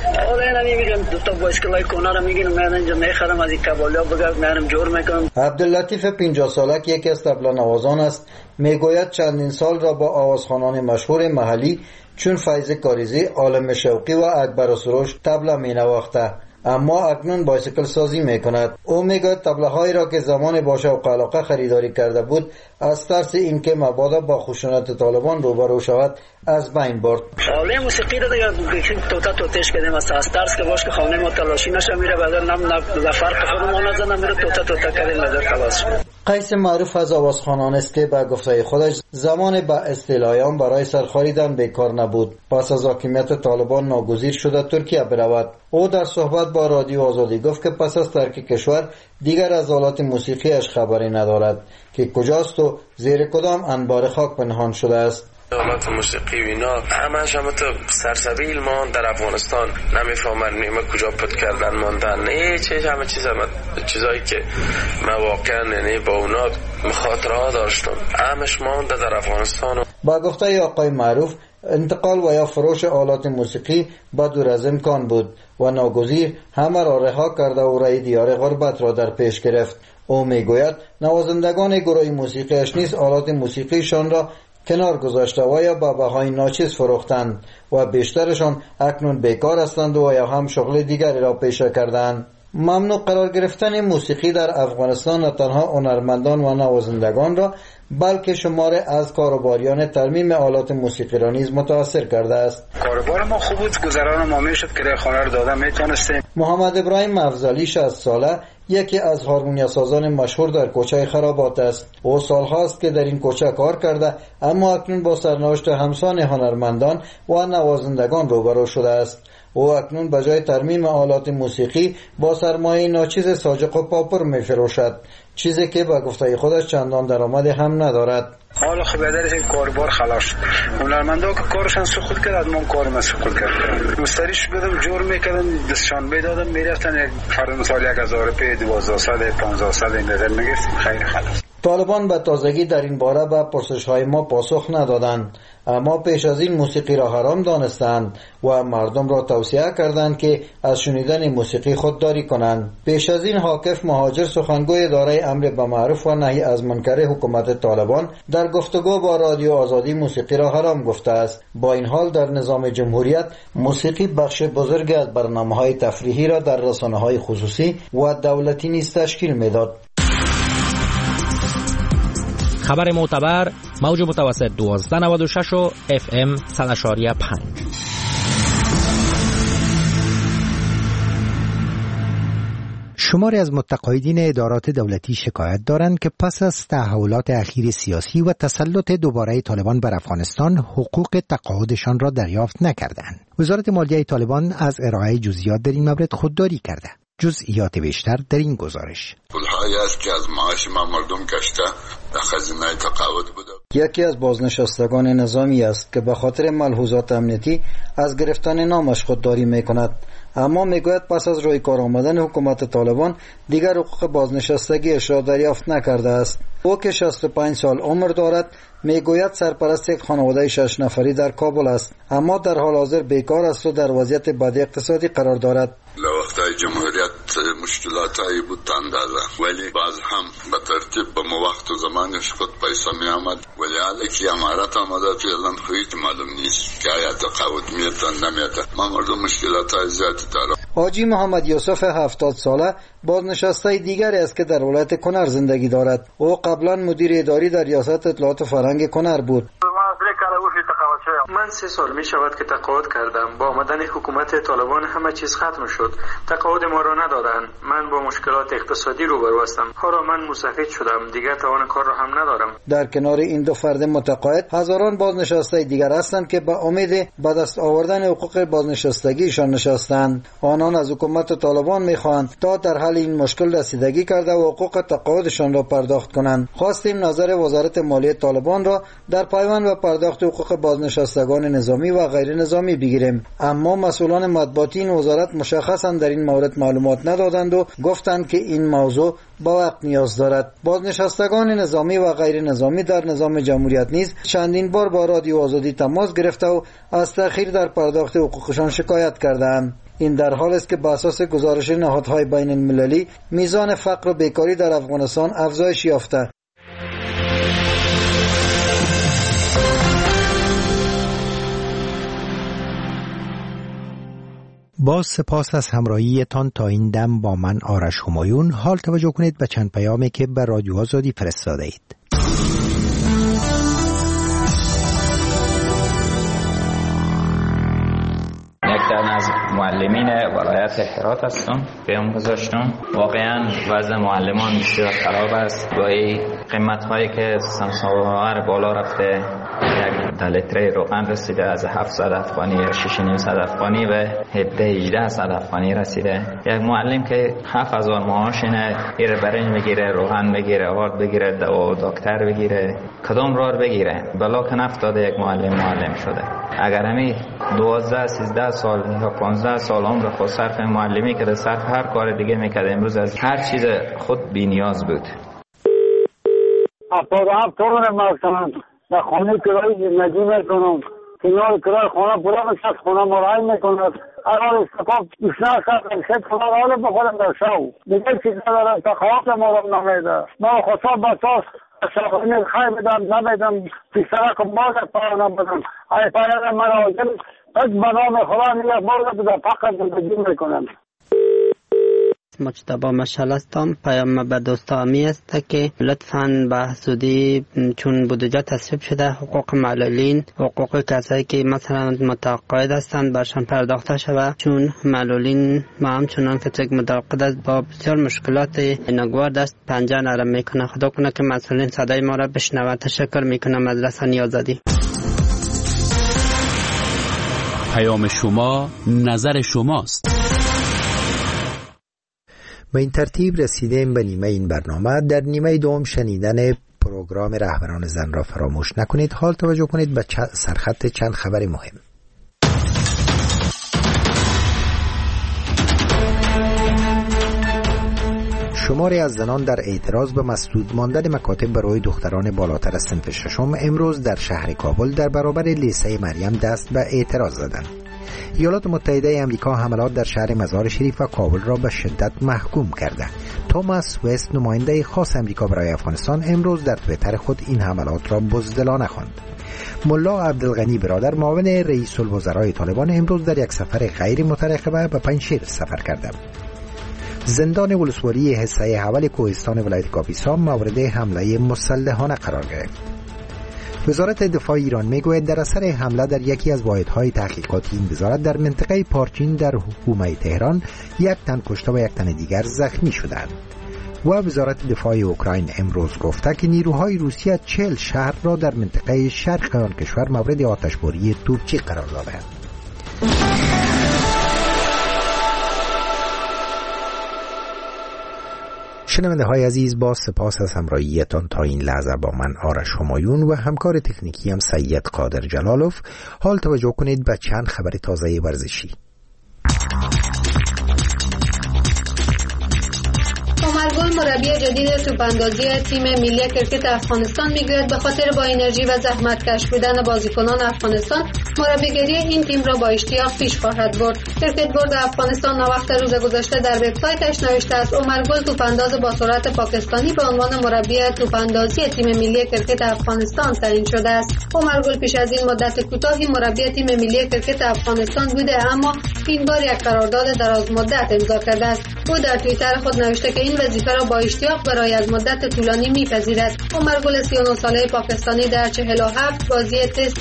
عبداللطیف 50 ساله که یکی از طبله نوازان است، میگوید چندین سال را با آوازخوانان مشهور محلی چون فیض کاریزی، عالم شوقی و اکبر سروش طبله می نواخته، اما اکنون بایسیکل سازی می کند. او میگوید طبله هایی را که زمان با شوق و علاقه خریداری کرده بود از ترس اینکه مبادا با خشونت طالبان روبرو شود از بین برد.
حاله موسیقی را دیگه توتش کردیم از ترس که باش که خانه ما تلاشی نشه میره بدل نم فرق خودمون نزنم میره توتا کردیم نظر خلاص.
قیس معروف از آوازخوانان است که به گفته خودش زمان به اصطلاحیان برای سرخاریدن بیکار نبود. پس از حاکمیت طالبان ناگزیر شده ترکیه برود. او در صحبت با رادیو آزادی گفت که پس از ترک کشور دیگر از آلات موسیقیش خبری ندارد که کجاست و زیر کدام انبار خاک پنهان شده است.
آلات موسیقی و اینا همش هم تو سرسبیل مان در افغانستان نمیفهمن نیمه کجا پت کردن ماندن نه همه چیزایی که من واقعا یعنی با اونا مخاطره داشتم همش مانده در افغانستان.
با گفته آقای معروف انتقال و یا فروش آلات موسیقی با دور از امکان بود و ناگزیر همه را رها کرده و رای دیار غربت را در پیش گرفت. او میگوید نوازندگان گروه موسیقیش نیز آلات موسیقیشان را کنار گذاشته و یا به بهای ناچیز فروختند و بیشترشان اکنون بیکار هستند و یا هم شغل دیگری را پیشه کردند. ممنوع قرار گرفتن موسیقی در افغانستان نه تنها هنرمندان و نوازندگان را بلکه شماره از کاروباریان ترمیم آلات موسیقی را نیز متاثر کرده است.
کاروبار ما خوب بود، گذران ما میشد که خانه رو دادن میتونستیم.
محمد ابراهیم افضلی 60 ساله یکی از هارمونیا سازان مشهور در کوچه خرابات است. او سالهاست که در این کوچه کار کرده اما اکنون با سرنوشت همسان هنرمندان و نوازندگان روبرو شده است. او اکنون به جای ترمیم آلات موسیقی با سرمایه ناچیز ساجق و پاپور می فروشد، چیزی که به گفته خودش چندان درآمدی هم ندارد.
حالا خب بدرش این کاربار خلاص هنرمندا که کارشان سقوط کرد ما کارم سقوط کرد مستریش بدم جور میکردم دستشان میدادم میرفتن یک فرد مثال 1000 روپیه 1200 1500 این نظر میگرفتیم خیر خلاص.
طالبان به تازگی در این باره به پرسش‌های ما پاسخ ندادند، اما پیش از این موسیقی را حرام دانستند و مردم را توصیه کردند که از شنیدن موسیقی خودداری کنند. پیش از این حاکف مهاجر سخنگوی اداره امر به معروف و نهی از منکر حکومت طالبان در گفتگو با رادیو آزادی موسیقی را حرام گفته است. با این حال در نظام جمهوریت موسیقی بخش بزرگی از برنامه‌های تفریحی را در رسانه‌های خصوصی و دولتی نیز تشکیل می‌داد.
خبر معتبر موج متوسط 1296 و FM 100.5.
شماری از متقاعدین ادارات دولتی شکایت دارند که پس از تحولات اخیر سیاسی و تسلط دوباره طالبان بر افغانستان حقوق تقاعدشان را دریافت نکردند. وزارت مالیه طالبان از ارائه جزئیات در این مورد خودداری کرده. جزئیات بیشتر در این گزارش.
پول‌هایی است که از معاش ما مردم کشته در خزینه تقاعد بوده.
یکی از بازنشستگان نظامی است که به خاطر ملحوظات امنیتی از گرفتن نامش خودداری می‌کند، اما میگوید پس از روی کار آمدن حکومت طالبان دیگر حقوق بازنشستگیش را دریافت نکرده است. او که 65 سال عمر دارد میگوید سرپرست یک خانواده 6 نفری در کابل است، اما در حال حاضر بیکار است و در وضعیت بد اقتصادی قرار دارد.
وقتای جمهوریت مشکلاتی بود اندازه، ولی باز هم به ترتیب به وقت و زمانش خود پیسه می آمد، ولی حالا که امارت آمده فعلا هیچ معلوم نیست که آیا تقاعد میتن نمیتن. ما مردم مشکلات زیادی دارم.
حاجی محمد یوسف 70 ساله بازنشسته دیگری است که در ولایت کنر زندگی دارد. او قبلا مدیر اداری در ریاست اطلاعات و فرهنگ کنر بود.
من 3 سال می شود که تقاعد کردم. با آمدن حکومت طالبان همه چیز ختم شد. تقاعد ما را ندادند. من با مشکلات اقتصادی روبرو هستم. حالا من مستفید شدم. دیگر توان کار را هم ندارم.
در کنار این دو فرد متقاعد هزاران بازنشسته دیگر هستند که به امید به دست آوردن حقوق بازنشستگیشان نشستند. آنان از حکومت طالبان می‌خواهند تا در حل این مشکل رسیدگی کرده و حقوق تقاعدشان را پرداخت کنند. خواستیم نظر وزارت مالیه طالبان را در پیوند به پرداخت حقوق بازنشستگان نظامی و غیر نظامی بگیریم، اما مسئولان مطبوعاتی این وزارت مشخصا در این مورد معلومات ندادند و گفتند که این موضوع با وقت نیاز دارد. بازنشستگان نظامی و غیر نظامی در نظام جمهوریت نیز چندین بار با رادیو آزادی تماس گرفته و از تأخیر در پرداخت حقوقشان شکایت کردند. این در حال است که بر اساس گزارش نهادهای بین المللی میزان فقر و بیکاری در افغانستان افزایش یافته.
باز سپاس از همراهیتان تا این دم با من آرش همایون. حال توجه کنید به چند پیامی که به رادیو آزادی فرستاده اید.
از معلمین ولایت هرات هستم. پیام گذاشتم. واقعا وضع معلمان بسیار خراب است. با این قیمت هایی که سمسار بالا رفته، یک لیتر روغن رسیده از 700 افغانی یا 6,500 افغانی به 17-1800 افغانی رسیده. یک معلم که 7000 معاش اینه، ایره برنج بگیره، روغن بگیره، آرد بگیره، دکتر بگیره، کدام راه بگیره؟ بلا که نفتاده یک معلم شده. اگر همی 12-13 سال یا 15 سال عمر خود صرف معلمی که صرف هر کار دیگه میکرد، امروز از هر چیز خود بی نیاز بود.
اب تو نمی‌کنم در خانه کرای زندگی میکنم، کنار کرای خانه پورا میشه، خانه مرای میکند. اگر استفاق بیشتر شد خانه حالا بخورم در شو دیگه چیز ندارم تا خواب مورم نمیده. ما خصوصا بساس شبانی خیلی بدم نمیدم پیشتره که باز پایانه بدم ای پایانه مرا آجل از بنام خدا نیه باز بده فقط زندگی میکنم.
مجتبی مشعل هستم. پیام به دوستامی است که لطفاً به زودی چون بودجه تصویب شده حقوق معلولین، حقوق کسایی که مثلا متقاعد هستند برشان پرداخته شود، چون معلولین ما همچنان که یک متقاعد است با بسیار مشکلات ناگوار دست پنجه نرم میکنه. خدا کنه که مسئولین صدای ما را بشنوند. تشکر میکنم از رسانه آزادی.
پیام شما نظر شماست.
به این ترتیب رسیدیم به نیمه این برنامه. در نیمه دوم شنیدن پروگرام رهبران زن را فراموش نکنید. حال توجه کنید به سرخط چند خبر مهم. شماری از زنان در اعتراض به مسدود ماندن مکاتب برای دختران بالاتر از صنف ششم امروز در شهر کابل در برابر لیسه مریم دست به اعتراض زدند. ایالات متحده آمریکا حملات در شهر مزار شریف و کابل را به شدت محکوم کرده. توماس وست، نماینده خاص آمریکا برای افغانستان، امروز در توییتر خود این حملات را بزدلانه خواند. ملا عبدالغنی برادر، معاون رئیس الوزرای طالبان، امروز در یک سفر غیر مترقبه به پنجشیر سفر کرده. زندان ولسوالی حصه اول کوهستان ولایت کاپیسا مورد حمله مسلحانه قرار گرفت. وزارت دفاع ایران میگوید در اثر حمله در یکی از واحدهای تحقیقاتی این وزارت در منطقه پارچین در حومه تهران یک تن کشته و یک تن دیگر زخمی شدند. و وزارت دفاع اوکراین امروز گفته که نیروهای روسیه 40 شهر را در منطقه شرق آن کشور مورد آتشباری ترکی قرار دادند. شنونده های عزیز، با سپاس از همراهیتان تا این لحظه با من آرش همایون و همکار تکنیکی هم سید قادر جلالوف. حال توجه کنید به چند خبر تازه ورزشی.
عمرگل، مربی جدید توپاندازی تیم ملی کرکت افغانستان، میگوید به خاطر با انرژی و زحمتکش بودن بازیکنان افغانستان مربیگری این تیم را با اشتیاق پیش خواهد برد. کرکت بورد افغانستان وقت روز گذشته در وبسایتش نوشته است عمرگل توپانداز با سرعت پاکستانی به عنوان مربی توپاندازی تیم ملی کرکت افغانستان تعیین شده است. عمرگل پیش از این مدت کوتاهی مربی تیم ملی کرکت افغانستان بوده، اما این بار یک قرارداد دراز مدت امضا کرده است. او در توییتر خود نوشته که این وظیفه را با اشتیاق برای از مدت طولانی میپذیرد. عمرگل 39 ساله پاکستانی در 47 بازی تست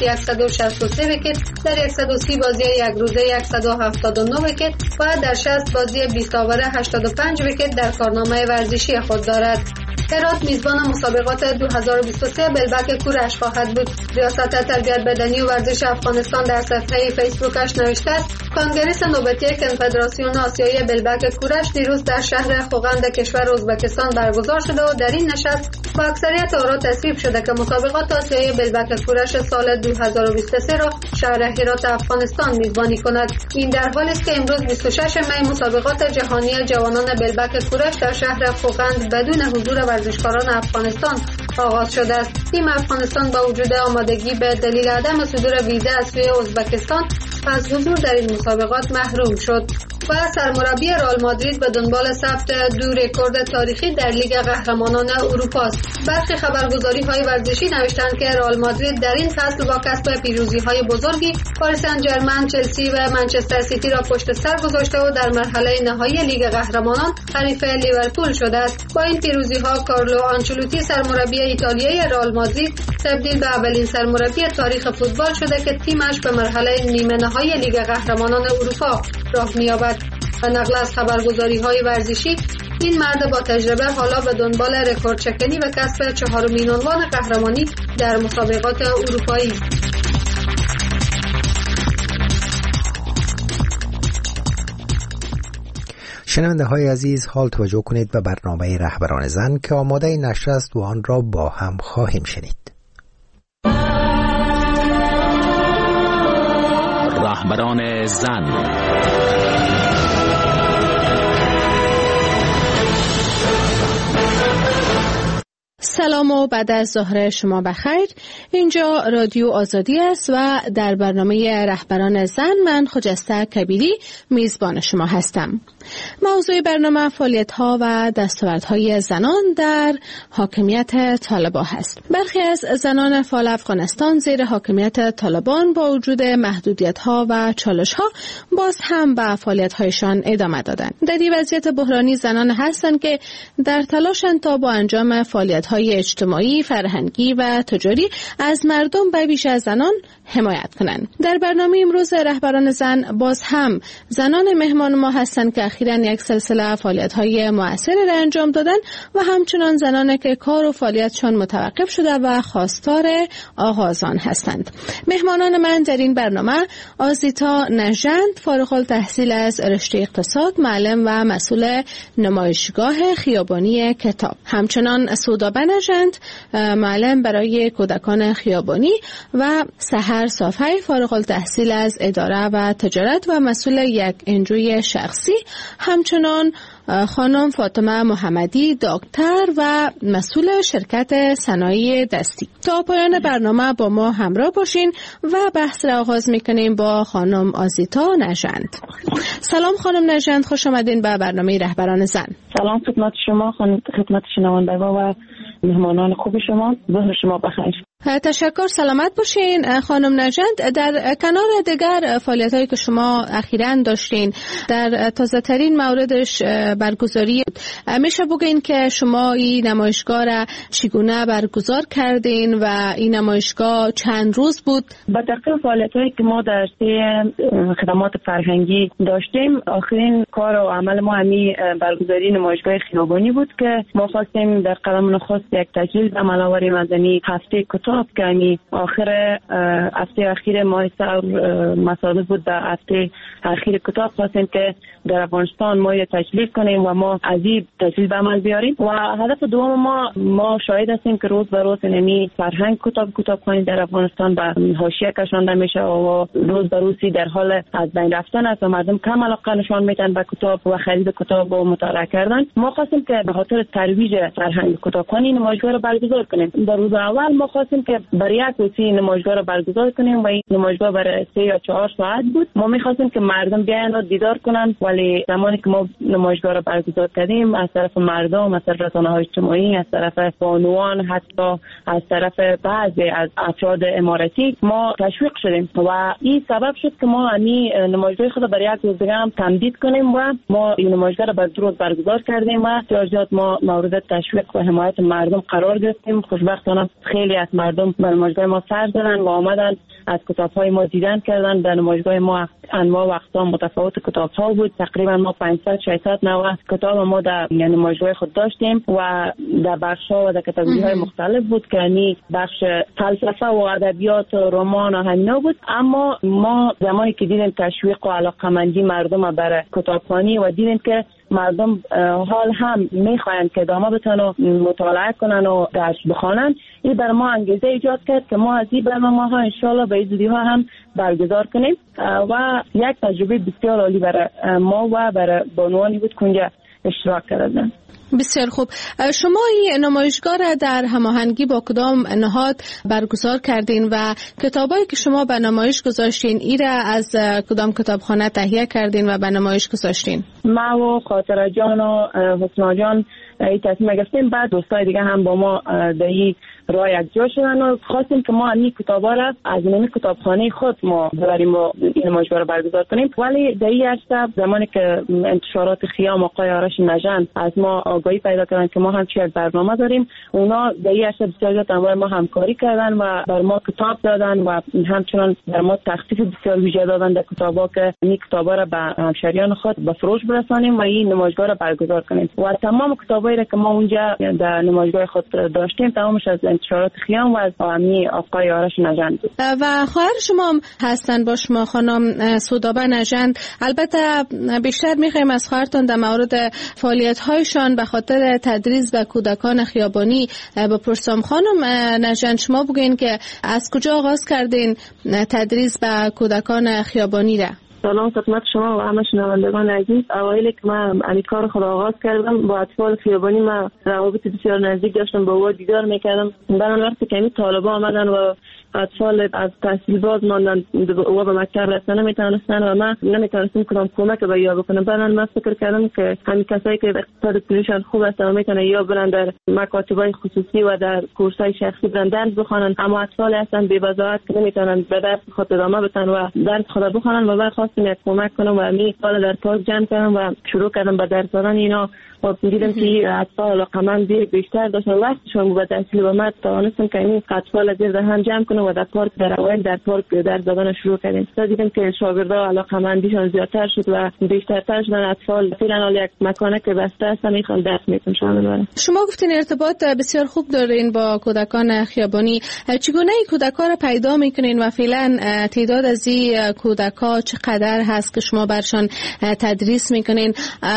163 ویکت، در 130 بازی یک روزه 179 ویکت و در 60 بازی 20 آوره 85 ویکت در کارنامه ورزشی خود دارد. هرات میزبان مسابقات 2023 بلبک کورش خواهد بود. ریاست تربیت بدنی و ورزش افغانستان در صفحه فیسبوکش نوشته است کنگره نوبتی کنفدراسیون آسیایی بلبک کورش دیروز در شهر خوغند کشور ازبکستان برگزار شده و در این نشست با اکثریت آرا تصویب شده که مسابقات آسیایی بلبک کورش سال 2023 را شهر هرات افغانستان میزبانی کند. این در حالی است که امروز 26 می مسابقات جهانی جوانان بلبک کورش در شهر خوغند بدون حضور ورزشکاران افغانستان آغاز شده است. تیم افغانستان با وجود آمادگی به دلیل عدم صدور ویزا از سوی ازبکستان از حضور در این مسابقات محروم شد. و سرمربی رئال مادرید به دنبال ثبت 2 رکورد تاریخی در لیگ قهرمانان اروپا است. برخی خبرگزاری‌های ورزشی نوشتند که رئال مادرید در این فصل با کسب پیروزی‌های بزرگی پاریس سن ژرمن، چلسی و منچستر سیتی را پشت سر گذاشته و در مرحله نهایی لیگ قهرمانان حریف لیورپول شده است. با این پیروزی‌ها کارلو آنچلوتی سرمربی ایتالیایی رئال مادرید تبدیل به اولین سرمربی تاریخ فوتبال شده که تیمش به مرحله نیمه نهایی لیگ قهرمانان اروپا راه می‌یابد. و نقل از خبرگزاری‌های ورزشی، این مرد با تجربه حالا به دنبال رکورد شکنی و کسب 4مین عنوان قهرمانی در مسابقات اروپایی است.
شنونده های عزیز، حال توجه کنید به برنامه رهبران زن که آماده نشر است و آن را با هم خواهیم شنید.
رهبران زن.
سلام و بعد از ظهر شما بخیر. اینجا رادیو آزادی است و در برنامه رهبران زن من خجسته کبیری میزبان شما هستم. موضوع برنامه فعالیت‌ها و دستاوردهای زنان در حاکمیت طالبان هست. برخی از زنان فعال افغانستان زیر حاکمیت طالبان با وجود محدودیت‌ها و چالش‌ها باز هم به فعالیت‌هایشان ادامه دادند. در این وضعیت بحرانی زنان هستند که در تلاشند تا با انجام فعالیت‌های اجتماعی، فرهنگی و تجاری از مردم به بیش از زنان حمایت کنند. در برنامه امروز رهبران زن باز هم زنان مهمان ما هستند که اخیراً یک سلسله فعالیت‌های مؤثر را انجام دادن و همچنان زنانی که کار و فعالیتشان متوقف شده و خواستار آغازان هستند. مهمانان من در این برنامه آزیتا نژند، فارغ التحصیل از رشته اقتصاد، معلم و مسئول نمایشگاه خیابانی کتاب. همچنان سودا نژند، معلم برای کودکان خیابانی و سحر صافی، فارغ التحصیل از اداره و تجارت و مسئول یک انجوی شخصی. همچنان خانم فاطمه محمدی، دکتر و مسئول شرکت صنایع دستی. تا پایان برنامه با ما همراه باشین و بحث را آغاز میکنیم با خانم آزیتا نژند. سلام خانم نژند، خوش آمدین به برنامه رهبران زن.
سلام خدمت شما، خدمت شنوندگان و مهمانان خوب شما. ظهر شما بخیر.
تشکر، سلامت باشین. خانم نژند، در کنار دیگر فعالیت‌هایی که شما اخیراً داشتین، در تازه ترین موردش برگزاری میشه بگین که شما این نمایشگاه را چگونه برگزار کردین و این نمایشگاه چند روز بود؟
با تحقیق فعالیت‌هایی که ما در خدمات فرهنگی داشتیم، آخرین کار و عمل ما همین برگزاری نمایشگاه خیابانی بود که ما خواستیم در قدم نخست یک تجهیز عمل آوریم از هفته کتاب که همی آخر هفته اخیر ماه سور مصادف بود. در هفته اخیر کتاب خواستیم که در افغانستان ما تجلیل کنیم و ما از این تجلیل به عمل بیاریم و هدف دوم ما شاهد هستیم که روز به روز نمی فرهنگ کتابخوانی در افغانستان به حاشیه کشانده میشه و روز به روزی در حال از بین رفتن است و مردم کم علاقه نشان میدن به کتاب و خرید کتاب و مطالعه کردن. ما خواستیم که به خاطر ترویج فرهنگ کتابخوانی نمایشگاه را برگزار کنیم. در روز اول ما خواستیم که برای یک روزی نمایشگاه را برگزار کنیم و این نمایشگاه برای 3 یا 4 ساعت بود. ما می‌خواستیم که مردم بیاین و دیدار کنن، ولی زمانی که ما نمایشگاه را برگزار کردیم از طرف مردم، از طرف رسانه‌های اجتماعی، از طرف بانوان، حتی از طرف بعضی از افراد اماراتی ما تشویق شدیم و این سبب شد که ما همین نمایشگاه خود برای یک روز دیگه هم تمدید کنیم و ما این نمایشگاه را برای 2 روز برگزار کردیم و بسیار ما مورد تشویق و حمایت مردم قرار گرفتیم. خوشبختانه خیلی از مردم به نمایشگاه ما سر زدن و آمدن از کتاب‌های ما دیدن کردن. در نمایشگاه ما انواع و اقسام متفاوت کتاب‌ها بود. تقریبا ما 500-690 کتاب ما در نمایشگاه خود داشتیم و در بخش‌ها و در کاتگوری‌های مختلف بود که یعنی بخش فلسفه و ادبیات و رمان و همینا بود. اما ما زمانی که دیدیم تشویق و علاقه‌مندی مردم برای کتابخوانی و دیدیم که مردم حال هم میخواین که ادامه بتن و مطالعه کنن و درس بخوانن، این بر ما انگیزه ایجاد کرد که ما از این برنامه‌ها انشالله به زودی ها هم برگزار کنیم و یک تجربه بسیار عالی برای ما و برای بانوانی بود که اونجا اشتراک کردن.
بسیار خوب. شما این نمایشگاه را در هماهنگی با کدام نهاد برگزار کردین و کتابایی که شما به نمایش گذاشتین ای را از کدام کتابخانه تهیه کردین و به نمایش گذاشتین؟
ما و خاطره جان و حسنا جان این تصمیم گرفتیم. بعد دوستای دیگه هم با ما در این راه یکجا شدن و خواستیم که ما این کتابا را از این کتابخانه خود ما ببریم و این نمایشگاه را برگزار کنیم. ولی در این عرصه زمانی که انتشارات خیام آقای آرش نژند از ما آگاهی پیدا کردن که ما هم چه برنامه داریم، اونا در این عرصه بسیار زیاد ما همکاری کردن و بر ما کتاب دادن و همچنان بر ما تخفیف بسیار ویژه دادن در کتابا که این کتابا را به همشریان خود به فروش برسانیم و این نمایشگاه را برگزار کنیم. و تمام کتابایی را که ما اونجا در نمایشگاه خود داشتیم تمامش از انتشارات خیام و از آمی آقای آرش نژند بود.
و خواهر شما هم هستن با شما خانم سودابه نژند. البته بیشتر می‌خوایم از خواهرتون در مورد فعالیت‌هایشان به خاطر تدریس به کودکان خیابانی بپرسم. خانم نژند، شما بگین که از کجا آغاز کردین تدریس به کودکان خیابانی را؟
سلام خدمت شما و همه شنوندگان عزیز. اوایل که من این کار خود آغاز کردم با اطفال خیابانی ما روابط بسیار نزدیک داشتم، با او دیدار میکردم. بعد وقتی که طالبا آمدن و اطفال از تحصیل باز ماندن و به مکتب رفتن نمیتونستن و من نمیتونستم کدام کمک به یا بکنم. بعد من فکر کردم که همین کسایی که اقتصاد پولیشان خوب هستن میتونن یا برن در مکاتبای خصوصی و در کورسای شخصی برن درس بخونن، اما اطفال هستن بی بضاعت که نمیتونن به درس خود ادامه بدن و درس خود بخونن و بعد خواستم یک کمک کنم و همین سال در پارک جمع کردم و شروع کردم به درس دادن اینا و دیدم که اطفال علاقه‌مند بیشتر داشتن وقتشون به تحصیل و من توانستم که این اطفال زیر هم جمع کنم و در پارک در اول در پارک درس دادن شروع کردیم. تا دیدم که شاگردا علاقه‌مندیشون زیادتر شد و بیشتر شدن اطفال فعلا یک مکانه که بسته است میخوان درس میتونن شامل بشن.
شما گفتین ارتباط بسیار خوب دارین با کودکان خیابانی. چگونه این کودکان را پیدا میکنین و فعلا تعداد از این کودکان چقدر چقدر هست که شما برشان تدریس میکنین؟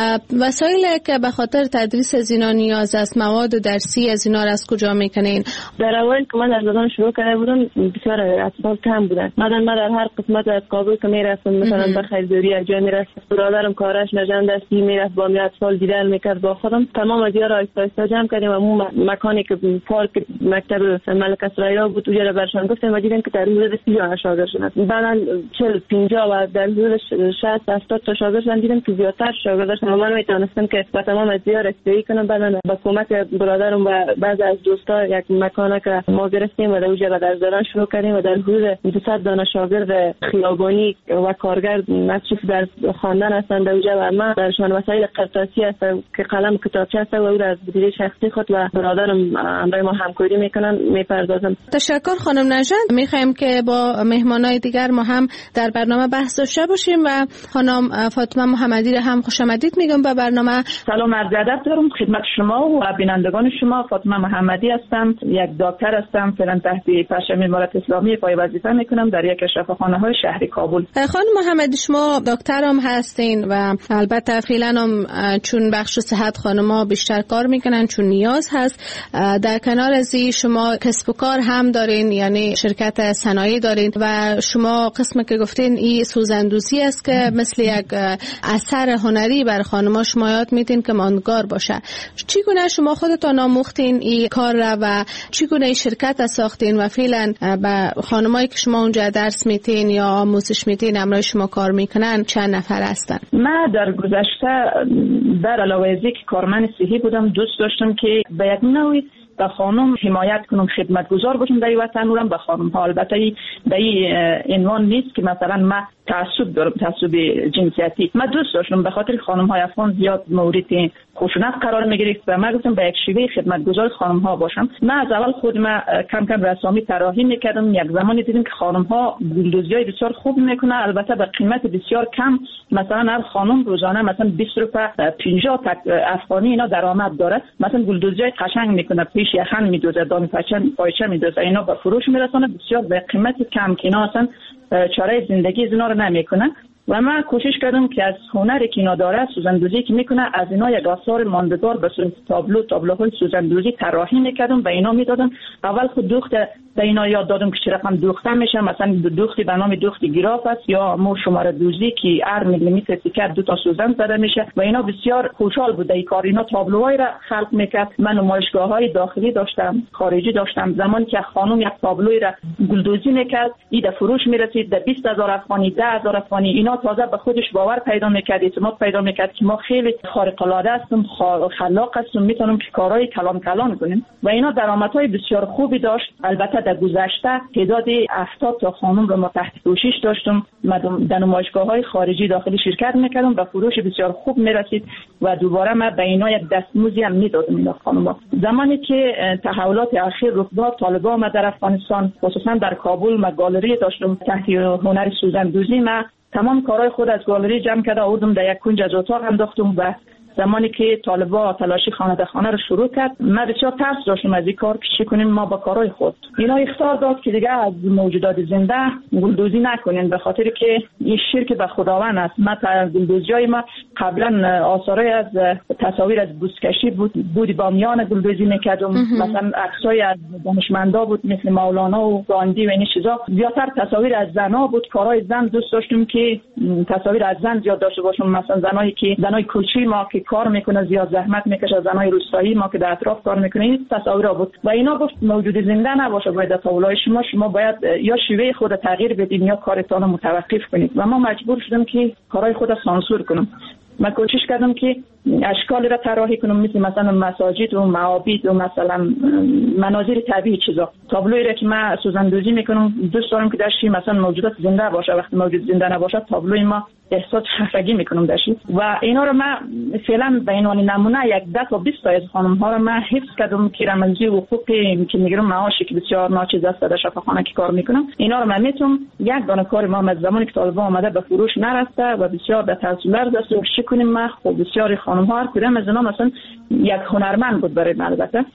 وسایلی که به خاطر تدریس از اینا نیاز است، مواد درسی از اینا را از کجا میکنین؟
در اول که من در زدان شروع کرده بودم بسیار اطفال کم بودن. من در هر قسمت از کابل که میرفتم، مثلا به خریداری از جای میرفتم، برادرم کارش نجان دستی میرفت با می اطفال دیدن میکرد با خودم. تمام از یارا آیستا جمع کردیم و اون مکانی که پارک مکتب ملک اسرائیل بود اونجا برشان گفتم و دیدم که در حدود 30 شاگرد شدن. بعداً 40-50 و در حدود 60-70 تا شاگرد دیدم که زیادتر شاگرد داشتن. من میتونستم که با تمام از یارا استفاده کنم. بعداً با کمک برادرم و بعضی از دوستا یک مکانی که ما گرفتیم و در اونجا در زدن شروع کردیم و در حدود 200 دانه شاگرد خیابانی و کارگر مصروف در خواندن هستند در اونجا و من درشان وسایل قرطاسی هست که قلم کتابچه هست و او را از بدیل شخصی خود و برادرم همراه ما همکاری میکنن میپردازم.
تشکر خانم نژاد. میخوایم که با مهمانای دیگر ما هم در برنامه بحث داشته باشیم و خانم فاطمه محمدی را هم خوش آمدید میگم به برنامه.
سلام عرض ادب دارم خدمت شما و بینندگان شما. فاطمه محمدی هستم، یک دکتر هستم، فعلا تحت پرچم امارات اسلامی پای وظیفه میکنم در یک از شفاخانه‌های شهری کابل.
خانم محمدی شما دکتر هم هستین و البته فعلا هم چون بخش صحت خانم‌ها بیشتر کار میکنن چون نیاز هست. در کنار از این شما کسب و کار هم دارین، یعنی شرکت صنایعی دارین و شما قسمی که گفتین این سوزندوزی است که مثل یک اثر هنری بر خانم‌ها شما یاد میدین که ماندگار باشه. چگونه شما خودتان آموختین این کار را و چگونه شرکت ساختین و فعلا به خانمایی که شما اونجا درس میتین یا آموزش میتین همراه شما کار میکنن چند نفر هستن؟
من در گذشته در علاوه از اینکه کارمند صحی بودم دوست داشتم که به یک نوعی به خانم حمایت کنم، خدمتگزار باشم در این وطن. اونم به خانم ها البته به این عنوان نیست که مثلا من تعصب دارم، تعصب جنسیتی. من دوست داشتم به خاطر خانم های افغان زیاد مورد خشونت قرار میگرفت و من گفتم به یک شیوه خدمتگزار خانم ها باشم. من از اول خودم کم کم رسامی طراحی میکردم. یک زمانی دیدم که خانم ها گلدوزی های بسیار خوب میکنن، البته به قیمت بسیار کم. مثلا هر خانم روزانه مثلا 20 روپیه 50 افغانی اینا درآمد داره. مثلا گلدوزی های قشنگ میکنه، پیش یخن میدوزه، دام پایچه میدوزه، اینا به فروش میرسونه بسیار به قیمت کم که اینا اصلا چاره زندگی از اینا رو نمیکنه. و من کوشش کردم که از هنری که اینا داره سوزندوزی که میکنه از اینا یک آثار ماندگار به صورت تابلوهای سوزندوزی طراحی میکردم و اینا میدادم. اول خود دوخت به اینا یاد دادم که چه رقم دوخته میشه. مثلا دوختی به نام دوخت گراف است یا مو شماره دوزی که هر میلیمتر تیکر 2 تا سوزن زده میشه و اینا بسیار خوشحال بود این کار. اینا تابلوهایی را خلق میکرد. من نمایشگاه‌های داخلی داشتم، خارجی داشتم. زمانی که خانم یک تابلوی را گلدوزی میکرد ایده فروش میرسید در 20000 افغانی، 10000 افغانی. اینا تازه به خودش باور پیدا میکرد، اعتماد پیدا میکرد که ما خیلی خارق العاده هستیم، خلاق هستیم، میتونیم که کارهای کلان کنیم و اینا درآمدهای بسیار خوبی داشت. البته در گذشته تعداد 70 تا خانم رو ما تحت پوشش داشتم. در نمایشگاه‌های خارجی داخلی شرکت میکردم، به فروش بسیار خوب میرسید و دوباره ما به اینا یک دستموزی هم میدادم. اینا خانم‌ها زمانی که تحولات اخیر رخ داد، طالبان آمد در افغانستان، خصوصا در کابل، ما گالری داشتم تحت هنر سوزندوزی. ما تمام کارهای خود از گالری جمع کرده آوردم در یک کنج از اتاق انداختم و زمانی که طالبا تلاشی خانه رو شروع کرد من بسیار ترس داشتم از این کار که چی کنیم ما با کارهای خود. اینا اخطار داد که دیگه از موجودات زنده گلدوزی نکنین به خاطر که این شرک به خداوند است. ما گلدوزیای ما قبلا آثارای از تصاویر از بوسکشی بود بامیان گلدوزی میکردم. مثلا عکسای از دانشمندا بود مثل مولانا و گاندی و این چیزا. زیادتر تصاویر از زنا بود. کارهای زن دوست داشتم که تصاویر از زن زیاد داشته باشم. مثلا زنای کوچی ما که کار میکنه زیاد زحمت میکشه، زنای روستایی ما که در اطراف کار میکنه، این تصاویرها بود و اینا گفت موجود زنده نباشه. باید تاولای شما باید یا شیوه خود تغییر بدین یا کارتان رو متوقف کنید و ما مجبور شدیم که کارهای خود رو سانسور کنم. من کوشش کردم که اشکالی را طراحی کنم مثلا مساجد و معابد و مثلا مناظر طبیعی چیزا. تابلویی را که من سوزندوزی میکنم دوست دارم که درش مثلا موجودات زنده باشه. وقتی موجود زنده نباشه تابلوی ما احساس خفگی میکنم درش و اینا رو من فعلا به عنوان نمونه 10 تا 20 تا از خانم ها رو من حفظ کردم که رمزی حقوقی که میگیرم معاشی که بسیار ناچیز است در شفاخانه که کار میکنم. اینا رو من میتونم یک دانه کار ما از زمانی که طالبان آمده به فروش نرفته و بسیار در تاثیر است و چی کنیم ما خب بسیار خانم ها هر کدام از اینا مثلا یک هنرمند بود برای من البته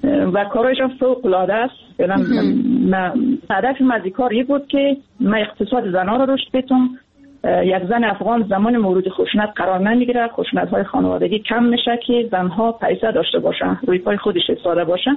و کارایشان فوق العاده است. فعلا هدف من از کار بود که من اقتصاد زنها رو رشد بدم یک زن افغان زمان مورد خشونت قرار نمیگیره، خشونت‌های خانوادگی کم میشه که زنها پیسه داشته باشن، روی پای خودش ایستاده باشن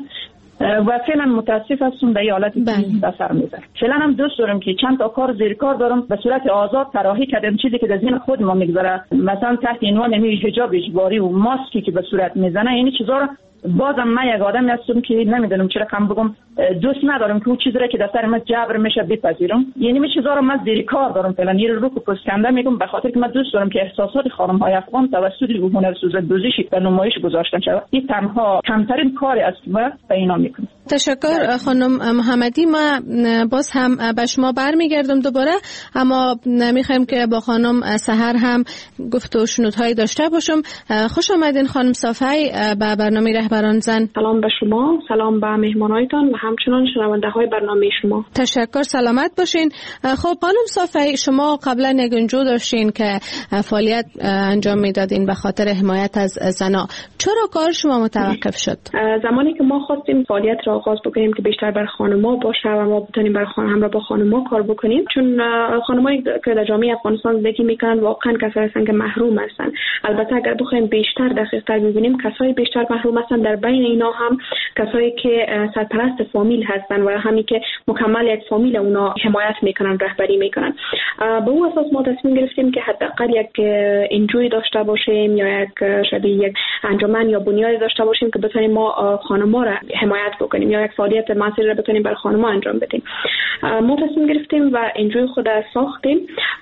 و فعلا متاسف هستم به این حالت بسر میزنم. فعلا هم دوست دارم که چند تا کار زیر کار دارم به صورت آزاد طراحی کردم، چیزی که در ذهن خود ما میگذره، مثلا تحت عنوان حجاب اجباری و ماسکی که به صورت میزنه، این چیزا رو بازم من یک آدمی هستم که نمیدونم چرا کم بگم دوست ندارم که اون چیزی را که در سر من جبر میشه بپذیرم. یعنی این چیزا رو من زیر کار دارم فعلا، یه رو پسکنده میگم به خاطر که من دوست دارم که احساسات خانم‌های افغان توسط هنرسوز دوزیش به نمایش گذاشته شود. این تنها کمترین کاری است و به اینا میکنم.
تشکر خانم محمدی. ما باز هم به شما برمیگردم دوباره، اما میخوایم که با خانم سحر هم گفت و شنودهایی داشته باشم. خوش آمدین خانم صافی به برنامه رهبران زن.
سلام به شما، سلام به مهمانایتان و همچنان شنونده های برنامه شما.
تشکر، سلامت باشین. خب خانم صافی، شما قبلا نگنجو داشتین که فعالیت انجام میدادین به خاطر حمایت از زنا. چرا کار شما متوقف شد؟
زمانی که ما خواستیم فعالیت را آغاز بکنیم که بیشتر بر خانم‌ها باشه و ما بتونیم بر همراه با خانم‌ها کار بکنیم، چون خانم‌هایی که در جامعه افغانستان زندگی میکنن واقعا کسایی هستن که محروم هستن. البته اگر بخوایم بیشتر دقیق‌تر ببینیم کسایی بیشتر محروم هستن، در بین اینا هم کسایی که سرپرست فامیل هستن و همین که مکمل یک فامیل اونا حمایت میکنن، رهبری میکنن. به اون اساس ما تصمیم گرفتیم که حداقل یک انجوی داشته باشیم یا یک شبیه یک انجمن یا بنیادی داشته باشیم که بتونیم ما خانم‌ها را حمایت بکنیم یا یک فعالیت موثری را بتونیم برای خانم‌ها انجام بدیم. ما تصمیم گرفتیم و انجوی خود ساختیم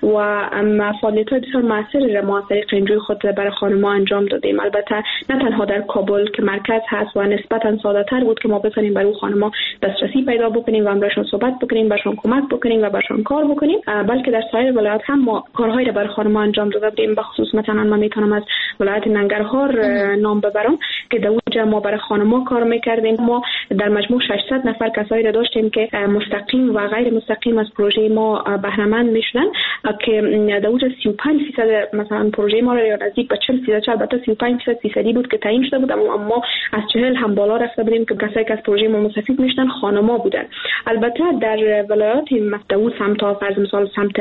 و فعالیت‌های بسیار موثری را ما از طریق انجوی خود برای خانم‌ها انجام دادیم. البته نه تنها در کابل که مرکز هست و نسبتاً ساده‌تر بود که ما بتونیم برای خانم‌ها دسترسی پیدا بکنیم و برایشون صحبت بکنیم، برایشون کمک بکنیم و برایشون کار بکنیم، بلکه در سایر ولایات هم ما کارهایی را برای خانم‌ها انجام داده بودیم. به خصوص مثلا من میتونم از ولایت ننگرهار نام ببرم که در اونجا ما برای خانم‌ها کار می‌کردیم. ما در مجموع 600 نفر کسایی را داشتیم که مستقیم و غیر مستقیم از پروژه ما بهره مند میشدن که در اونجا 35% مثلا پروژه ما را یا نزدیک به 40%، البته 35% بود که تعیین شده بود، اما ما از 40 هم بالا رفته بودیم که کسایی که از پروژه ما مستفید میشدن خانم‌ها بودن. البته در ولایات دو سمت، فرض مثال سمت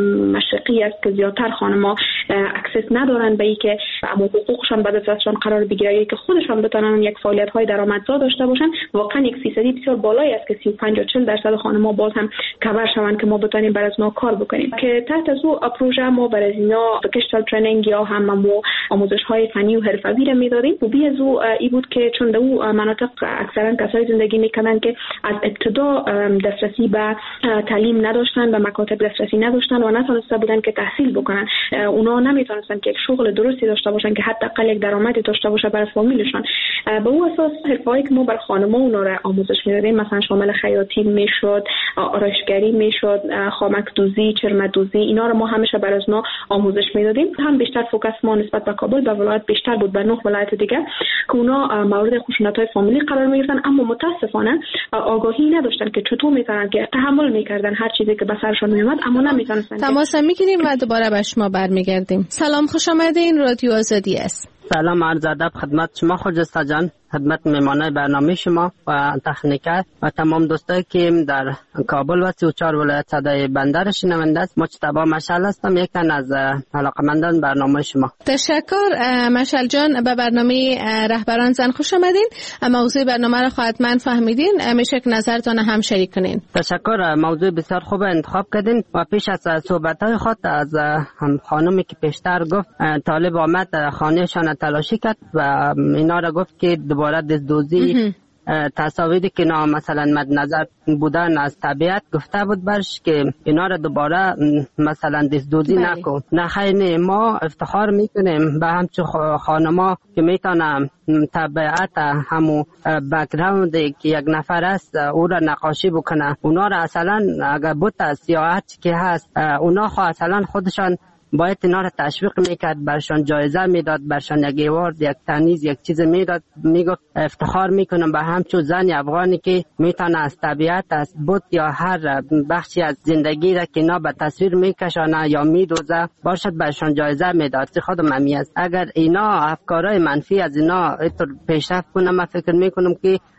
مشرقی است که زیادتر خانم‌ها اکسس ندارن به اینکه حقوقشان بعد از دستشان قرار بگیره که خودشان بتونن یک فعالیت‌های درآمدزا داشته باشن. واقعا یک فیصدی بسیار بالایی است که 35 تا 40% خانم‌ها باز هم کاور شوند که ما بتونیم برای از ما کار بکنیم. که تحت از او پروژه ما برای اینا وکیشنال ترینینگ یا هم آموزش‌های فنی و حرفه‌ای را می‌دادیم. خوبی از او این بود که چون در او مناطق اکثرا کسایی زندگی می‌کنن که از ابتدا دسترسی به تعلیم نداشتن، به مکاتب دسترسی نداشتن و نتونسته بودن که تحصیل بکنن. اونا نمیتونستن که یک شغل درستی داشته باشن که حداقل یک درآمدی داشته باشه برای فامیلشون. به اون اساس حرفه‌ای که ما بر خانم‌ها اونا را آموزش می‌دادیم مثلا شامل خیاطی میشد، آرایشگری میشد، خامک دوزی، چرم دوزی، اینا رو ما همیشه برای اونا آموزش می‌دادیم. هم بیشتر فوکس ما نسبت به کابل به ولایت بیشتر بود، به 9 ولایت دیگه که اونا مورد خشونت‌های فامیلی قرار می‌گرفتن، اما متأسفانه آگاهی نداشتن که چطور می‌تونن که تحمل می‌کردن هر چیزی که به سرشون میومد، اما نمی‌تونستن.
تماس می‌گیریم و دوباره به شما برمیگردیم. سلام، خوش آمدین. رادیو آزادی است.
سلام، عرض ادب خدمت شما خجسته جان، خدمت مهمانای برنامه شما و تکنیکر و تمام دوستایی که در کابل و 34 ولایت صدای بنده شنونده است. مجتبی مشعل هستم، یکن از علاقه‌مندان برنامه شما.
تشکر مشعل جان. به برنامه رهبران زن خوش آمدین. موضوع برنامه را حتما فهمیدین، میشه که نظرتون هم شریک کنین.
تشکر، موضوع بسیار خوب انتخاب کردین و پیش از صحبت‌های خود از هم خانمی که پیشتر گفت طالب آمد خانه‌شان تلاشی کرد و اینا را گفت که دوباره دزدوزی تصاویری که اینا مثلا مد نظر بودن از طبیعت گفته بود برش که اینا را دوباره مثلا دزدوزی نکن. نه خیر، ما افتخار میکنیم به همچون خانما که میتونم طبیعت همو بک‌گراند که یک نفر است او را نقاشی بکنه. اونا را اصلا اگر بود است یا هر چی که هست اونا اصلا خودشان باید اینا را تشویق میکرد، برشان جایزه میداد، برشان یک ایوارد، یک تنیز، یک چیز میداد. میگفت افتخار میکنم به همچون زن افغانی که میتونه از طبیعت، از بود یا هر بخشی از زندگی را که اینا به تصویر میکشانه یا میدوزه باشد برشان جایزه میداد. خودم همی است. اگر اینا افکارهای منفی از اینا اینطور پیشرفت کنه، من فکر میکنم که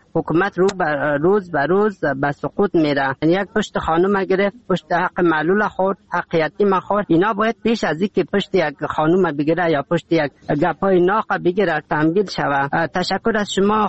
حکومت روز به روز به سقوط میره. یک پشت خانم گرفت، پشت حق معلول خورد، حق یتیم خورد. اینا باید پیش از اینکه پشت یک خانم بگیره یا پشت یک گپای ناق بگیره تنبیه شود. تشکر از شما.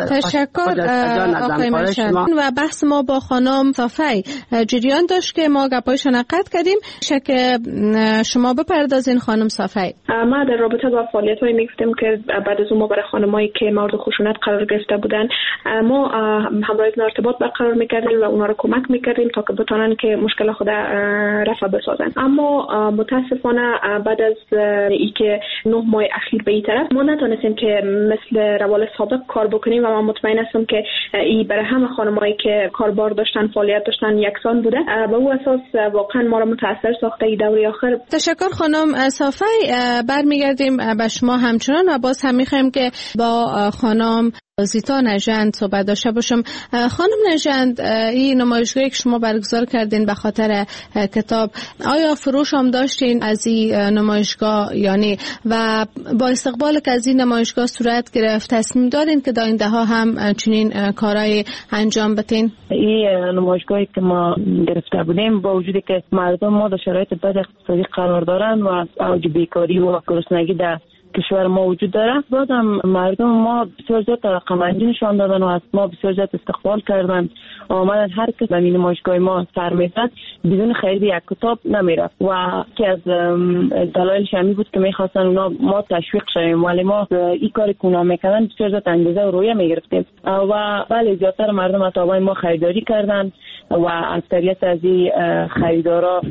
تشکر آقای مشهد. و بحث ما با خانم صافی جریان داشت که ما گپایش نقد کردیم. شک شما بپردازین خانم صافی.
ما در رابطه با فعالیت‌هایی می‌گفتیم که بعد از اون ما برای خانمایی که مورد خشونت قرار گرفته بودن ما همراهیشون ارتباط برقرار می‌کردیم و اونا رو کمک می‌کردیم تا که بتونن که مشکل خود رفع بسازن. اما متاسفانه بعد از اینکه 9 ماه اخیر به این طرف ما نتونستیم که مثل روال سابق کار بکنیم و من مطمئن هستم که این برای همه خانمایی که کاربار داشتن فعالیت داشتن یکسان بوده. به اون اساس واقعا ما رو متاثر ساخته این دوره آخر.
تشکر خانم صافی. برمیگردیم به شما همچنان و باز هم می‌خوایم که با خانم زیتا نژند صحبت داشته باشم. خانم نژند، این نمایشگاهی که شما برگزار کردین به خاطر کتاب، آیا فروش هم داشتین از این نمایشگاه یعنی و با استقبال که از این نمایشگاه صورت گرفت تصمیم دارین که در آینده ها هم چنین کارهای انجام بدین؟
این نمایشگاهی که ما گرفته بودیم با وجودی که مردم ما در شرایط بد اقتصادی قرار دارن و اوج بیکاری و گرسنگی در کشور ما وجود داره، بعدم مردم ما بسیار زیاد رقم‌اندی نشان دادن و از ما بسیار زیاد استقبال کردن. آمدن هر کس به این نمایشگاه ما سر می‌زد بدون خرید یک کتاب نمیرفت و که از دلایلش همین بود که می‌خواستن اونا ما تشویق شویم، ولی ما این کاری که اونا می‌کردن بسیار زیاد انگیزه و رویه می‌گرفتیم و بله زیادتر مردم از کتابای ما خریداری کردن و اکثریت از این خریدارا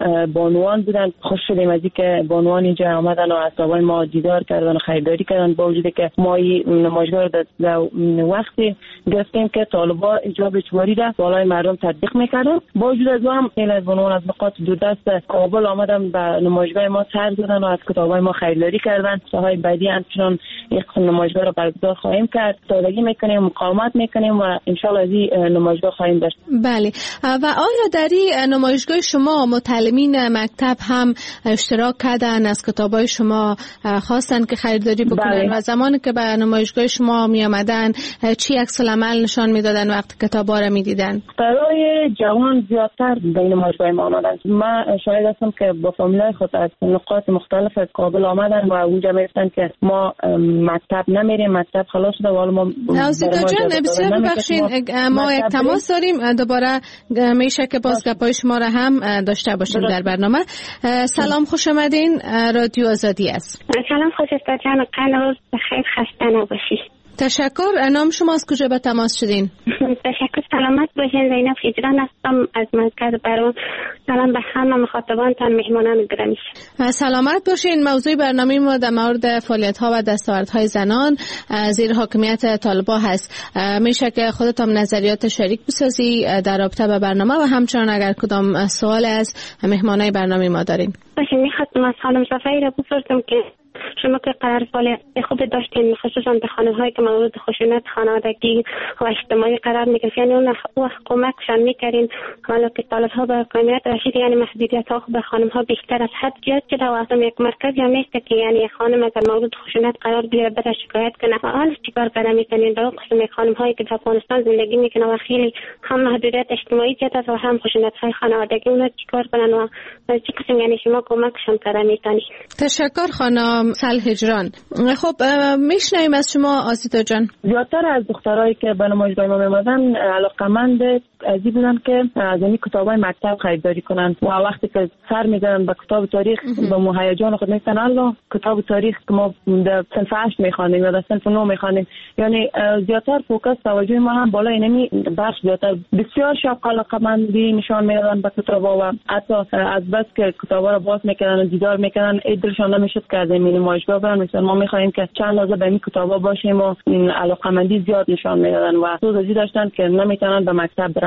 بانوان بودن. خوش شدیم از اینکه بانوان اینجا آمدن و اصحابای ما دیدار کردن و خریداری کردن، با وجودی که ما این نمایشگاه رو وقتی گرفتیم که طالبا اجاب اجباری را بالای مردم تطبیق میکردن. با وجود از هم خیلی از بانوان از نقاط دوردست کابل آمدن به نمایشگاه ما سر زدن و از کتابای ما خریداری کردن. سالهای بعدی همچنان یک نمایشگاه رو برگزار خواهیم کرد. سادگی میکنیم، مقاومت میکنیم و ان شاء الله از این نمایشگاه خواهیم داشت.
بله. و آیا در این نمایشگاه شما معلمین مکتب هم اشتراک کردن، از کتابای شما خواستن که خریداری بکنن و زمانی که به نمایشگاه شما می آمدن چی عکس العمل نشان میدادن وقتی کتابا رو میدیدن؟
برای جوان زیادتر به نمایشگاه ما آمدن. من شاهد هستم که با فامیلای خود از نقاط مختلف از کابل آمدن و اونجا میگفتن که ما مکتب نمیریم، مکتب خلاص شده و حالا ما
زیتا جان بسیار ببخشید ما یک تماس داریم، دوباره میشه که باز گپای شما رو هم داشته باشیم در برنامه. سلام، خوش آمدین. رادیو آزادی است.
سلام خوشستا جان، روز بخیر، خسته نباشید.
تشکر. نام شما از کجا به تماس شدین؟
تشکر، سلامت باشین. زینب هجران هستم از مرکز برون. سلام به همه مخاطبانتان، مهمانان گرامی.
سلامت باشین. موضوع برنامه ما در مورد فعالیت‌ها و دستاوردهای زنان زیر حاکمیت طالبان هست. میشه که خودتان نظریات شریک بسازی در رابطه با برنامه و همچنان اگر کدام سوال از مهمانای برنامه ما دارین.
باشه، میخواستم از خانم صفایی را بپرسم که شما که قرار فعالیت خوب داشتین، خصوصا به خانم‌هایی که مورد خشونت خانوادگی و اجتماعی قرار می‌گرفتن، یعنی اون کمکشان می‌کردین، حالا که طالب‌ها به حاکمیت رسید، یعنی محدودیت‌ها به خانم‌ها بیشتر از حد زیاد شده و اصلا یک مرکز هم نیست که یعنی خانم اگر مورد خشونت قرار بگیره بره شکایت کنه. حالا چیکار کردن می‌کنین در قسم خانم‌هایی که در افغانستان زندگی می‌کنن و خیلی هم محدودیت اجتماعی زیاد است و هم خشونت‌های خانوادگی، اونها چیکار کنن و چه قسم یعنی شما کمکشان کردن می‌تونید؟
تشکر خانم هجران. خب میشنویم از شما آزیتا جان.
زیادتر از دخترایی که به نمایشگاه ما می‌آمدن علاقه‌مند از این بودن که از این کتابای مکتب خریداری کنن و وقتی که سر می‌زدن به کتاب تاریخ با مهیجان خود میگفتن الله کتاب تاریخ که ما در صنف 8 می‌خوانیم یا در صنف 9 می‌خوانیم، یعنی زیادتر فوکس توجه ما هم بالا اینمی بخش زیادتر بسیار شوق علاقه‌مندی نشان میدادن به کتابا و حتی از بس که کتابا رو باز می‌کردن و دیدار می‌کردن ایدرشون نمی‌شد که از این نمایشگاه برن. مثلا ما می‌خوایم که چند لحظه به این کتابا باشیم و علاقه‌مندی زیاد نشان میدادن و سوزی داشتن که نمی‌تونن به مکتب برن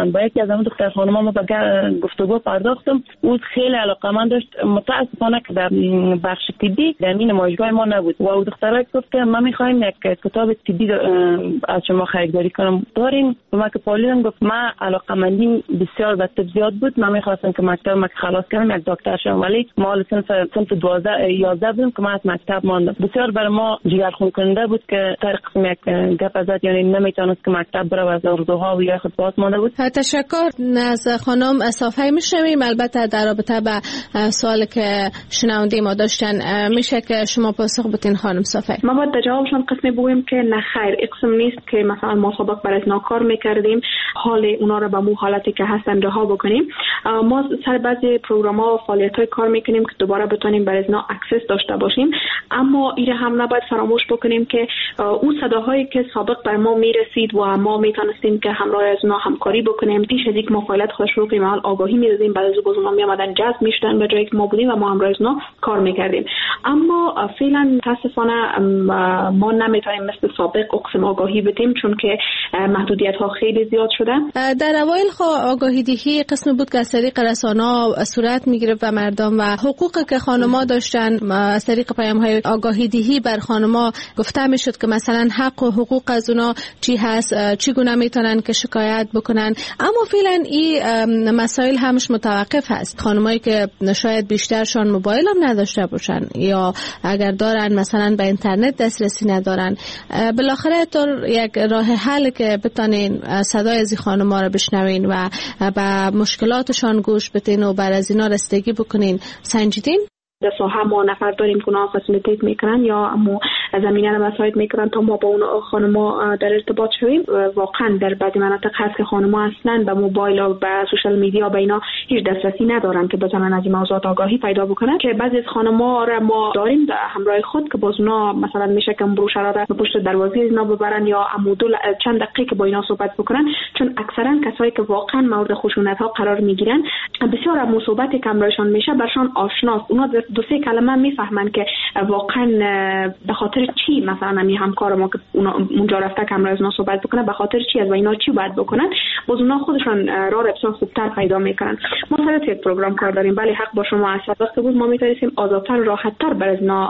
با یکی از اون دختر خانم‌ها ما به گفتگو پرداختم. او خیلی علاقه‌مند داشت. متأسفانه که در بخش طبی در این نمایشگاه ما نبود و او دخترها گفت که ما می‌خوایم یک کتاب طبی از شما خریداری کنم. دارین؟ ما که پالیدم گفت ما علاقه‌مندی بسیار به طب زیاد بود. من می‌خواستم که مکتب ما خلاص کنم یک دکتر شم، ولی ما صنف 12 11 بودیم که ما از مکتب ماندم. بسیار برای ما جگرخون کننده بود که در قسم یک گپ ازت، یعنی نمیتونست که مکتب بره و از اردوها و یا خود باز مانده بود.
تشکر از خانم صافی. میشنویم البته در رابطه به سوالی که شنونده ما داشتن میشه که شما پاسخ بدین خانم صافی.
ما باید در جوابشان قسمی بگویم که نه خیر، اقسم نیست که مثلا ما سابق برای از ناکار میکردیم حال اونا رو به مو حالتی که هستن رها بکنیم. ما سر بعضی پروگرام‌ها و فعالیت‌های کار میکنیم که دوباره بتونیم برای از نا اکسس داشته باشیم، اما این هم نباید فراموش بکنیم که اون صداهایی که سابق بر ما میرسید و ما میتونستیم که همراه از اونا همکاری بکنیم، پیش از اینکه ما فعالیت خودش رو قیمال آگاهی میدادیم، بعد از اونا میامدن جذب میشدن به جایی که ما بودیم و ما همراه از اونا کار میکردیم. اما فعلا متاسفانه ما نمیتونیم مثل سابق اقسم آگاهی بدیم چون که محدودیت ها خیلی زیاد شده.
در اوایل آگاهی دهی قسم بود که از طریق رسانه‌ها صورت میگرفت و مردم و حقوقی که خانم‌ها داشتن از طریق پیام‌های آگاهی دهی بر خانم‌ها گفته میشد که مثلا حق و حقوق از اونا چی هست، چگونه میتونن که شکایت بکنن. اما فعلا این مسائل همش متوقف هست. خانمایی که شاید بیشترشان موبایل هم نداشته باشن یا اگر دارن مثلا به اینترنت دسترسی ندارن، بالاخره طور یک راه حل که بتونین صدای از خانم‌ها رو بشنوین و به مشکلاتشان گوش بدین و بر از اینا رسیدگی بکنین سنجیدین؟
در ساحه ما نفر داریم که اونا فسیلیتیت میکنن یا امو زمینه رو مساعد میکنن تا ما با اون خانم‌ها در ارتباط شویم. واقعا در بعضی مناطق هست که خانم‌ها اصلا به موبایل و به سوشال میدیا به اینا هیچ دسترسی ندارن که بتونن از این موضوعات آگاهی پیدا بکنن، که بعضی از خانم‌ها را ما داریم همراه خود که باز اونا مثلا میشه که بروشرها را به پشت دروازه اینا ببرن یا امو چند دقیقه که با اینا صحبت بکنن، چون اکثرا کسایی که واقعا مورد خشونت ها قرار میگیرن بسیار از صحبتی که همراهشان میشه برشان آشناست. اونا دو سه کلمه میفهمن که واقعا به خاطر چی مثلا همکار ما که اونجا رفته که همراه از صحبت بکنه به خاطر چی از و اینا چی باید بکنن، باز اونا خودشان راه بسیار خوبتر پیدا میکنن. ما سر یک پروگرام کار داریم، ولی حق با شما از سابق بود ما میتونیم آزادتر راحتتر بر از اینا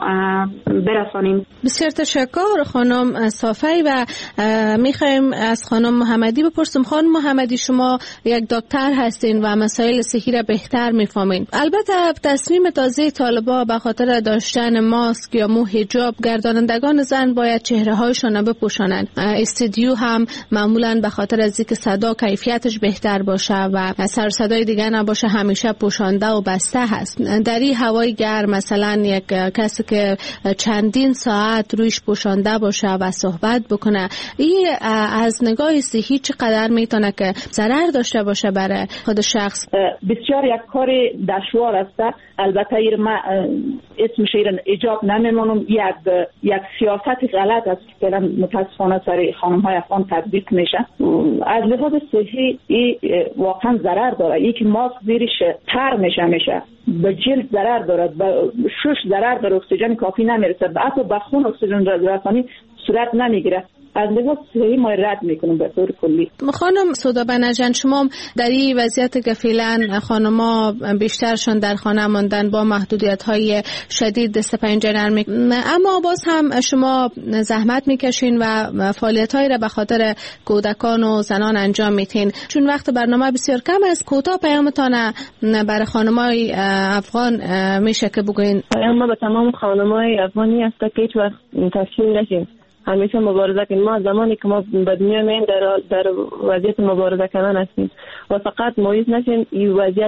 برسانیم.
بسیار تشکر خانم صافی. و میخوایم از خانم محمدی بپرسیم. خانم محمدی شما یک دکتر هستین و مسائل صحی را بهتر میفهمین. البته تصمیم تازه طالبا به خاطر داشتن ماسک یا مو حجاب گردانندگان زن باید چهره‌هایشان بپوشانند. استودیو هم معمولاً به خاطر از اینکه صدا کیفیتش بهتر باشه و سر صدای دیگه نباشه همیشه پوشانده و بسته هست. در این هوای گرم مثلا یک کسی که چندین ساعت رویش پوشانده باشه و صحبت بکنه، این از نگاه صحی چقدر میتونه که ضرر داشته باشه برای خود شخص؟
بسیار یک کار دشوار است. البته ما اسمش ایجاب نمیمونم، یک سیاست غلط است که متاسفانه سر خانم‌های افغان تطبیق میشه. از لحاظ صحی این واقعا ضرر داره. یکی ماسک زیرش تر میشه به جلد ضرر داره، به شش ضرر داره، اکسیژن کافی نمیرسه، حتی به خون اکسیژن رسانی صورت نمیگیره. از لحاظ صحی ما رد میکنم به طور کلی.
خانم سودا بنجان شما در این وضعیت که فعلا خانم‌ها بیشترشون در خانه ماندن با محدودیت‌های شدید دست پنجه نرم اما باز هم شما زحمت میکشین و فعالیت‌هایی را به خاطر کودکان و زنان انجام میدین. چون وقت برنامه بسیار کم است، کوتاه پیامتان برای خانم‌های افغان میشه که بگوین؟
پیام به تمام خانم‌های افغانی است که هیچ وقت تسلیم نشیم. همیشه مبارزه کنیم. ما زمانی که ما به دنیا میاییم در وضعیت مبارزه کردن هستیم و فقط مایوس نشیم. این وضعیت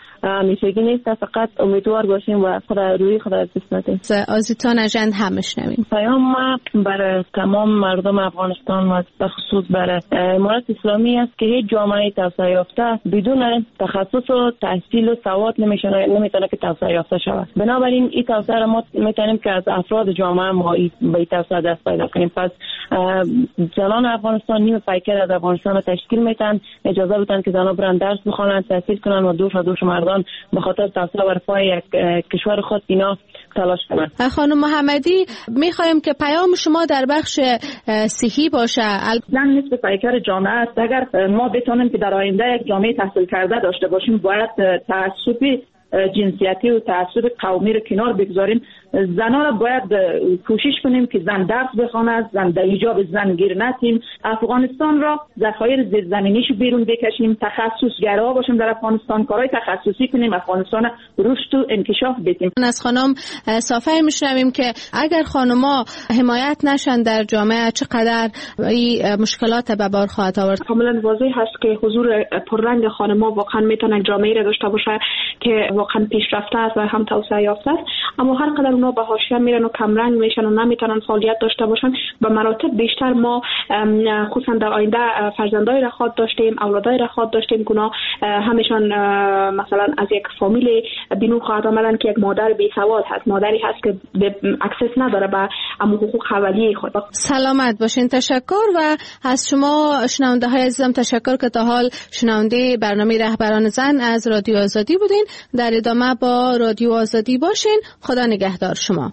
همیشگی نیست، فقط امیدوار باشیم و روی خود از دست ندیم.
آزیتان اجند هم میشنویم.
پیام ما برای تمام مردم افغانستان و به خصوص برای امارت اسلامی است که هیچ جامعه توسعه یافته بدون تخصص و تحصیل و سواد نمیتونه که توسعه یافته شود. بنابراین این توسعه را ما میتونیم که از افراد جامعه ما به توسعه دست پیدا کنیم. کنیم. پس زنان افغانستان نیم پیکر از افغانستان را تشکیل میتن. اجازه بدن که زنان برن درس بخوانن، تحصیل کنن و دوش مردان به خاطر تحصیل و رفاه یک کشور خود اینا تلاش کنن.
خانم محمدی، میخوایم که پیام شما در بخش صحی باشه.
زن نصف پیکر جامعه است. اگر ما بتونیم که در آینده یک جامعه تحصیل کرده داشته باشیم، باید تعصب جنسیتی و تعصب قومی رو کنار بگذاریم. زنان را باید کوشش کنیم که زن درس بخواند، زن در حجاب زن گیر نتیم، افغانستان را ذخایر زیرزمینیش بیرون بکشیم، تخصصگرا باشیم در افغانستان، کارهای تخصصی کنیم، افغانستان رشد و انکشاف بدیم.
از خانم صافی میشنویم که اگر خانم‌ها حمایت نشن در جامعه چقدر این مشکلات به بار خواهد آورد.
کاملا واضح هست که حضور پررنگ خانم‌ها واقعا میتونه جامعه را داشته باشه که واقعا پیشرفته است و هم توسعه یافته است. اما هر قدر اونا به حاشیه میرن و کم رنگ میشن و نمیتونن فعالیت داشته باشن، به مراتب بیشتر ما خصوصا در آینده فرزندای را خواد داشتیم، اولادای را خواد داشتیم که اونا همشان مثلا از یک فامیل بینو خواهد آمدن که یک مادر بی سواد هست، مادری هست که اکسس نداره به حقوق اولیه خود.
سلامت باشین. تشکر و از شما شنونده های عزیزم تشکر که تا حال شنونده برنامه رهبران زن از رادیو آزادی بودین. در ادامه با رادیو آزادی باشین. خدا نگهدار شما.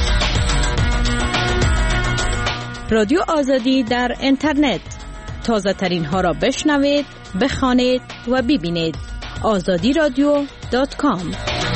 رادیو آزادی در اینترنت، تازه ترین ها را بشنوید، بخوانید و ببینید. azadiradio.com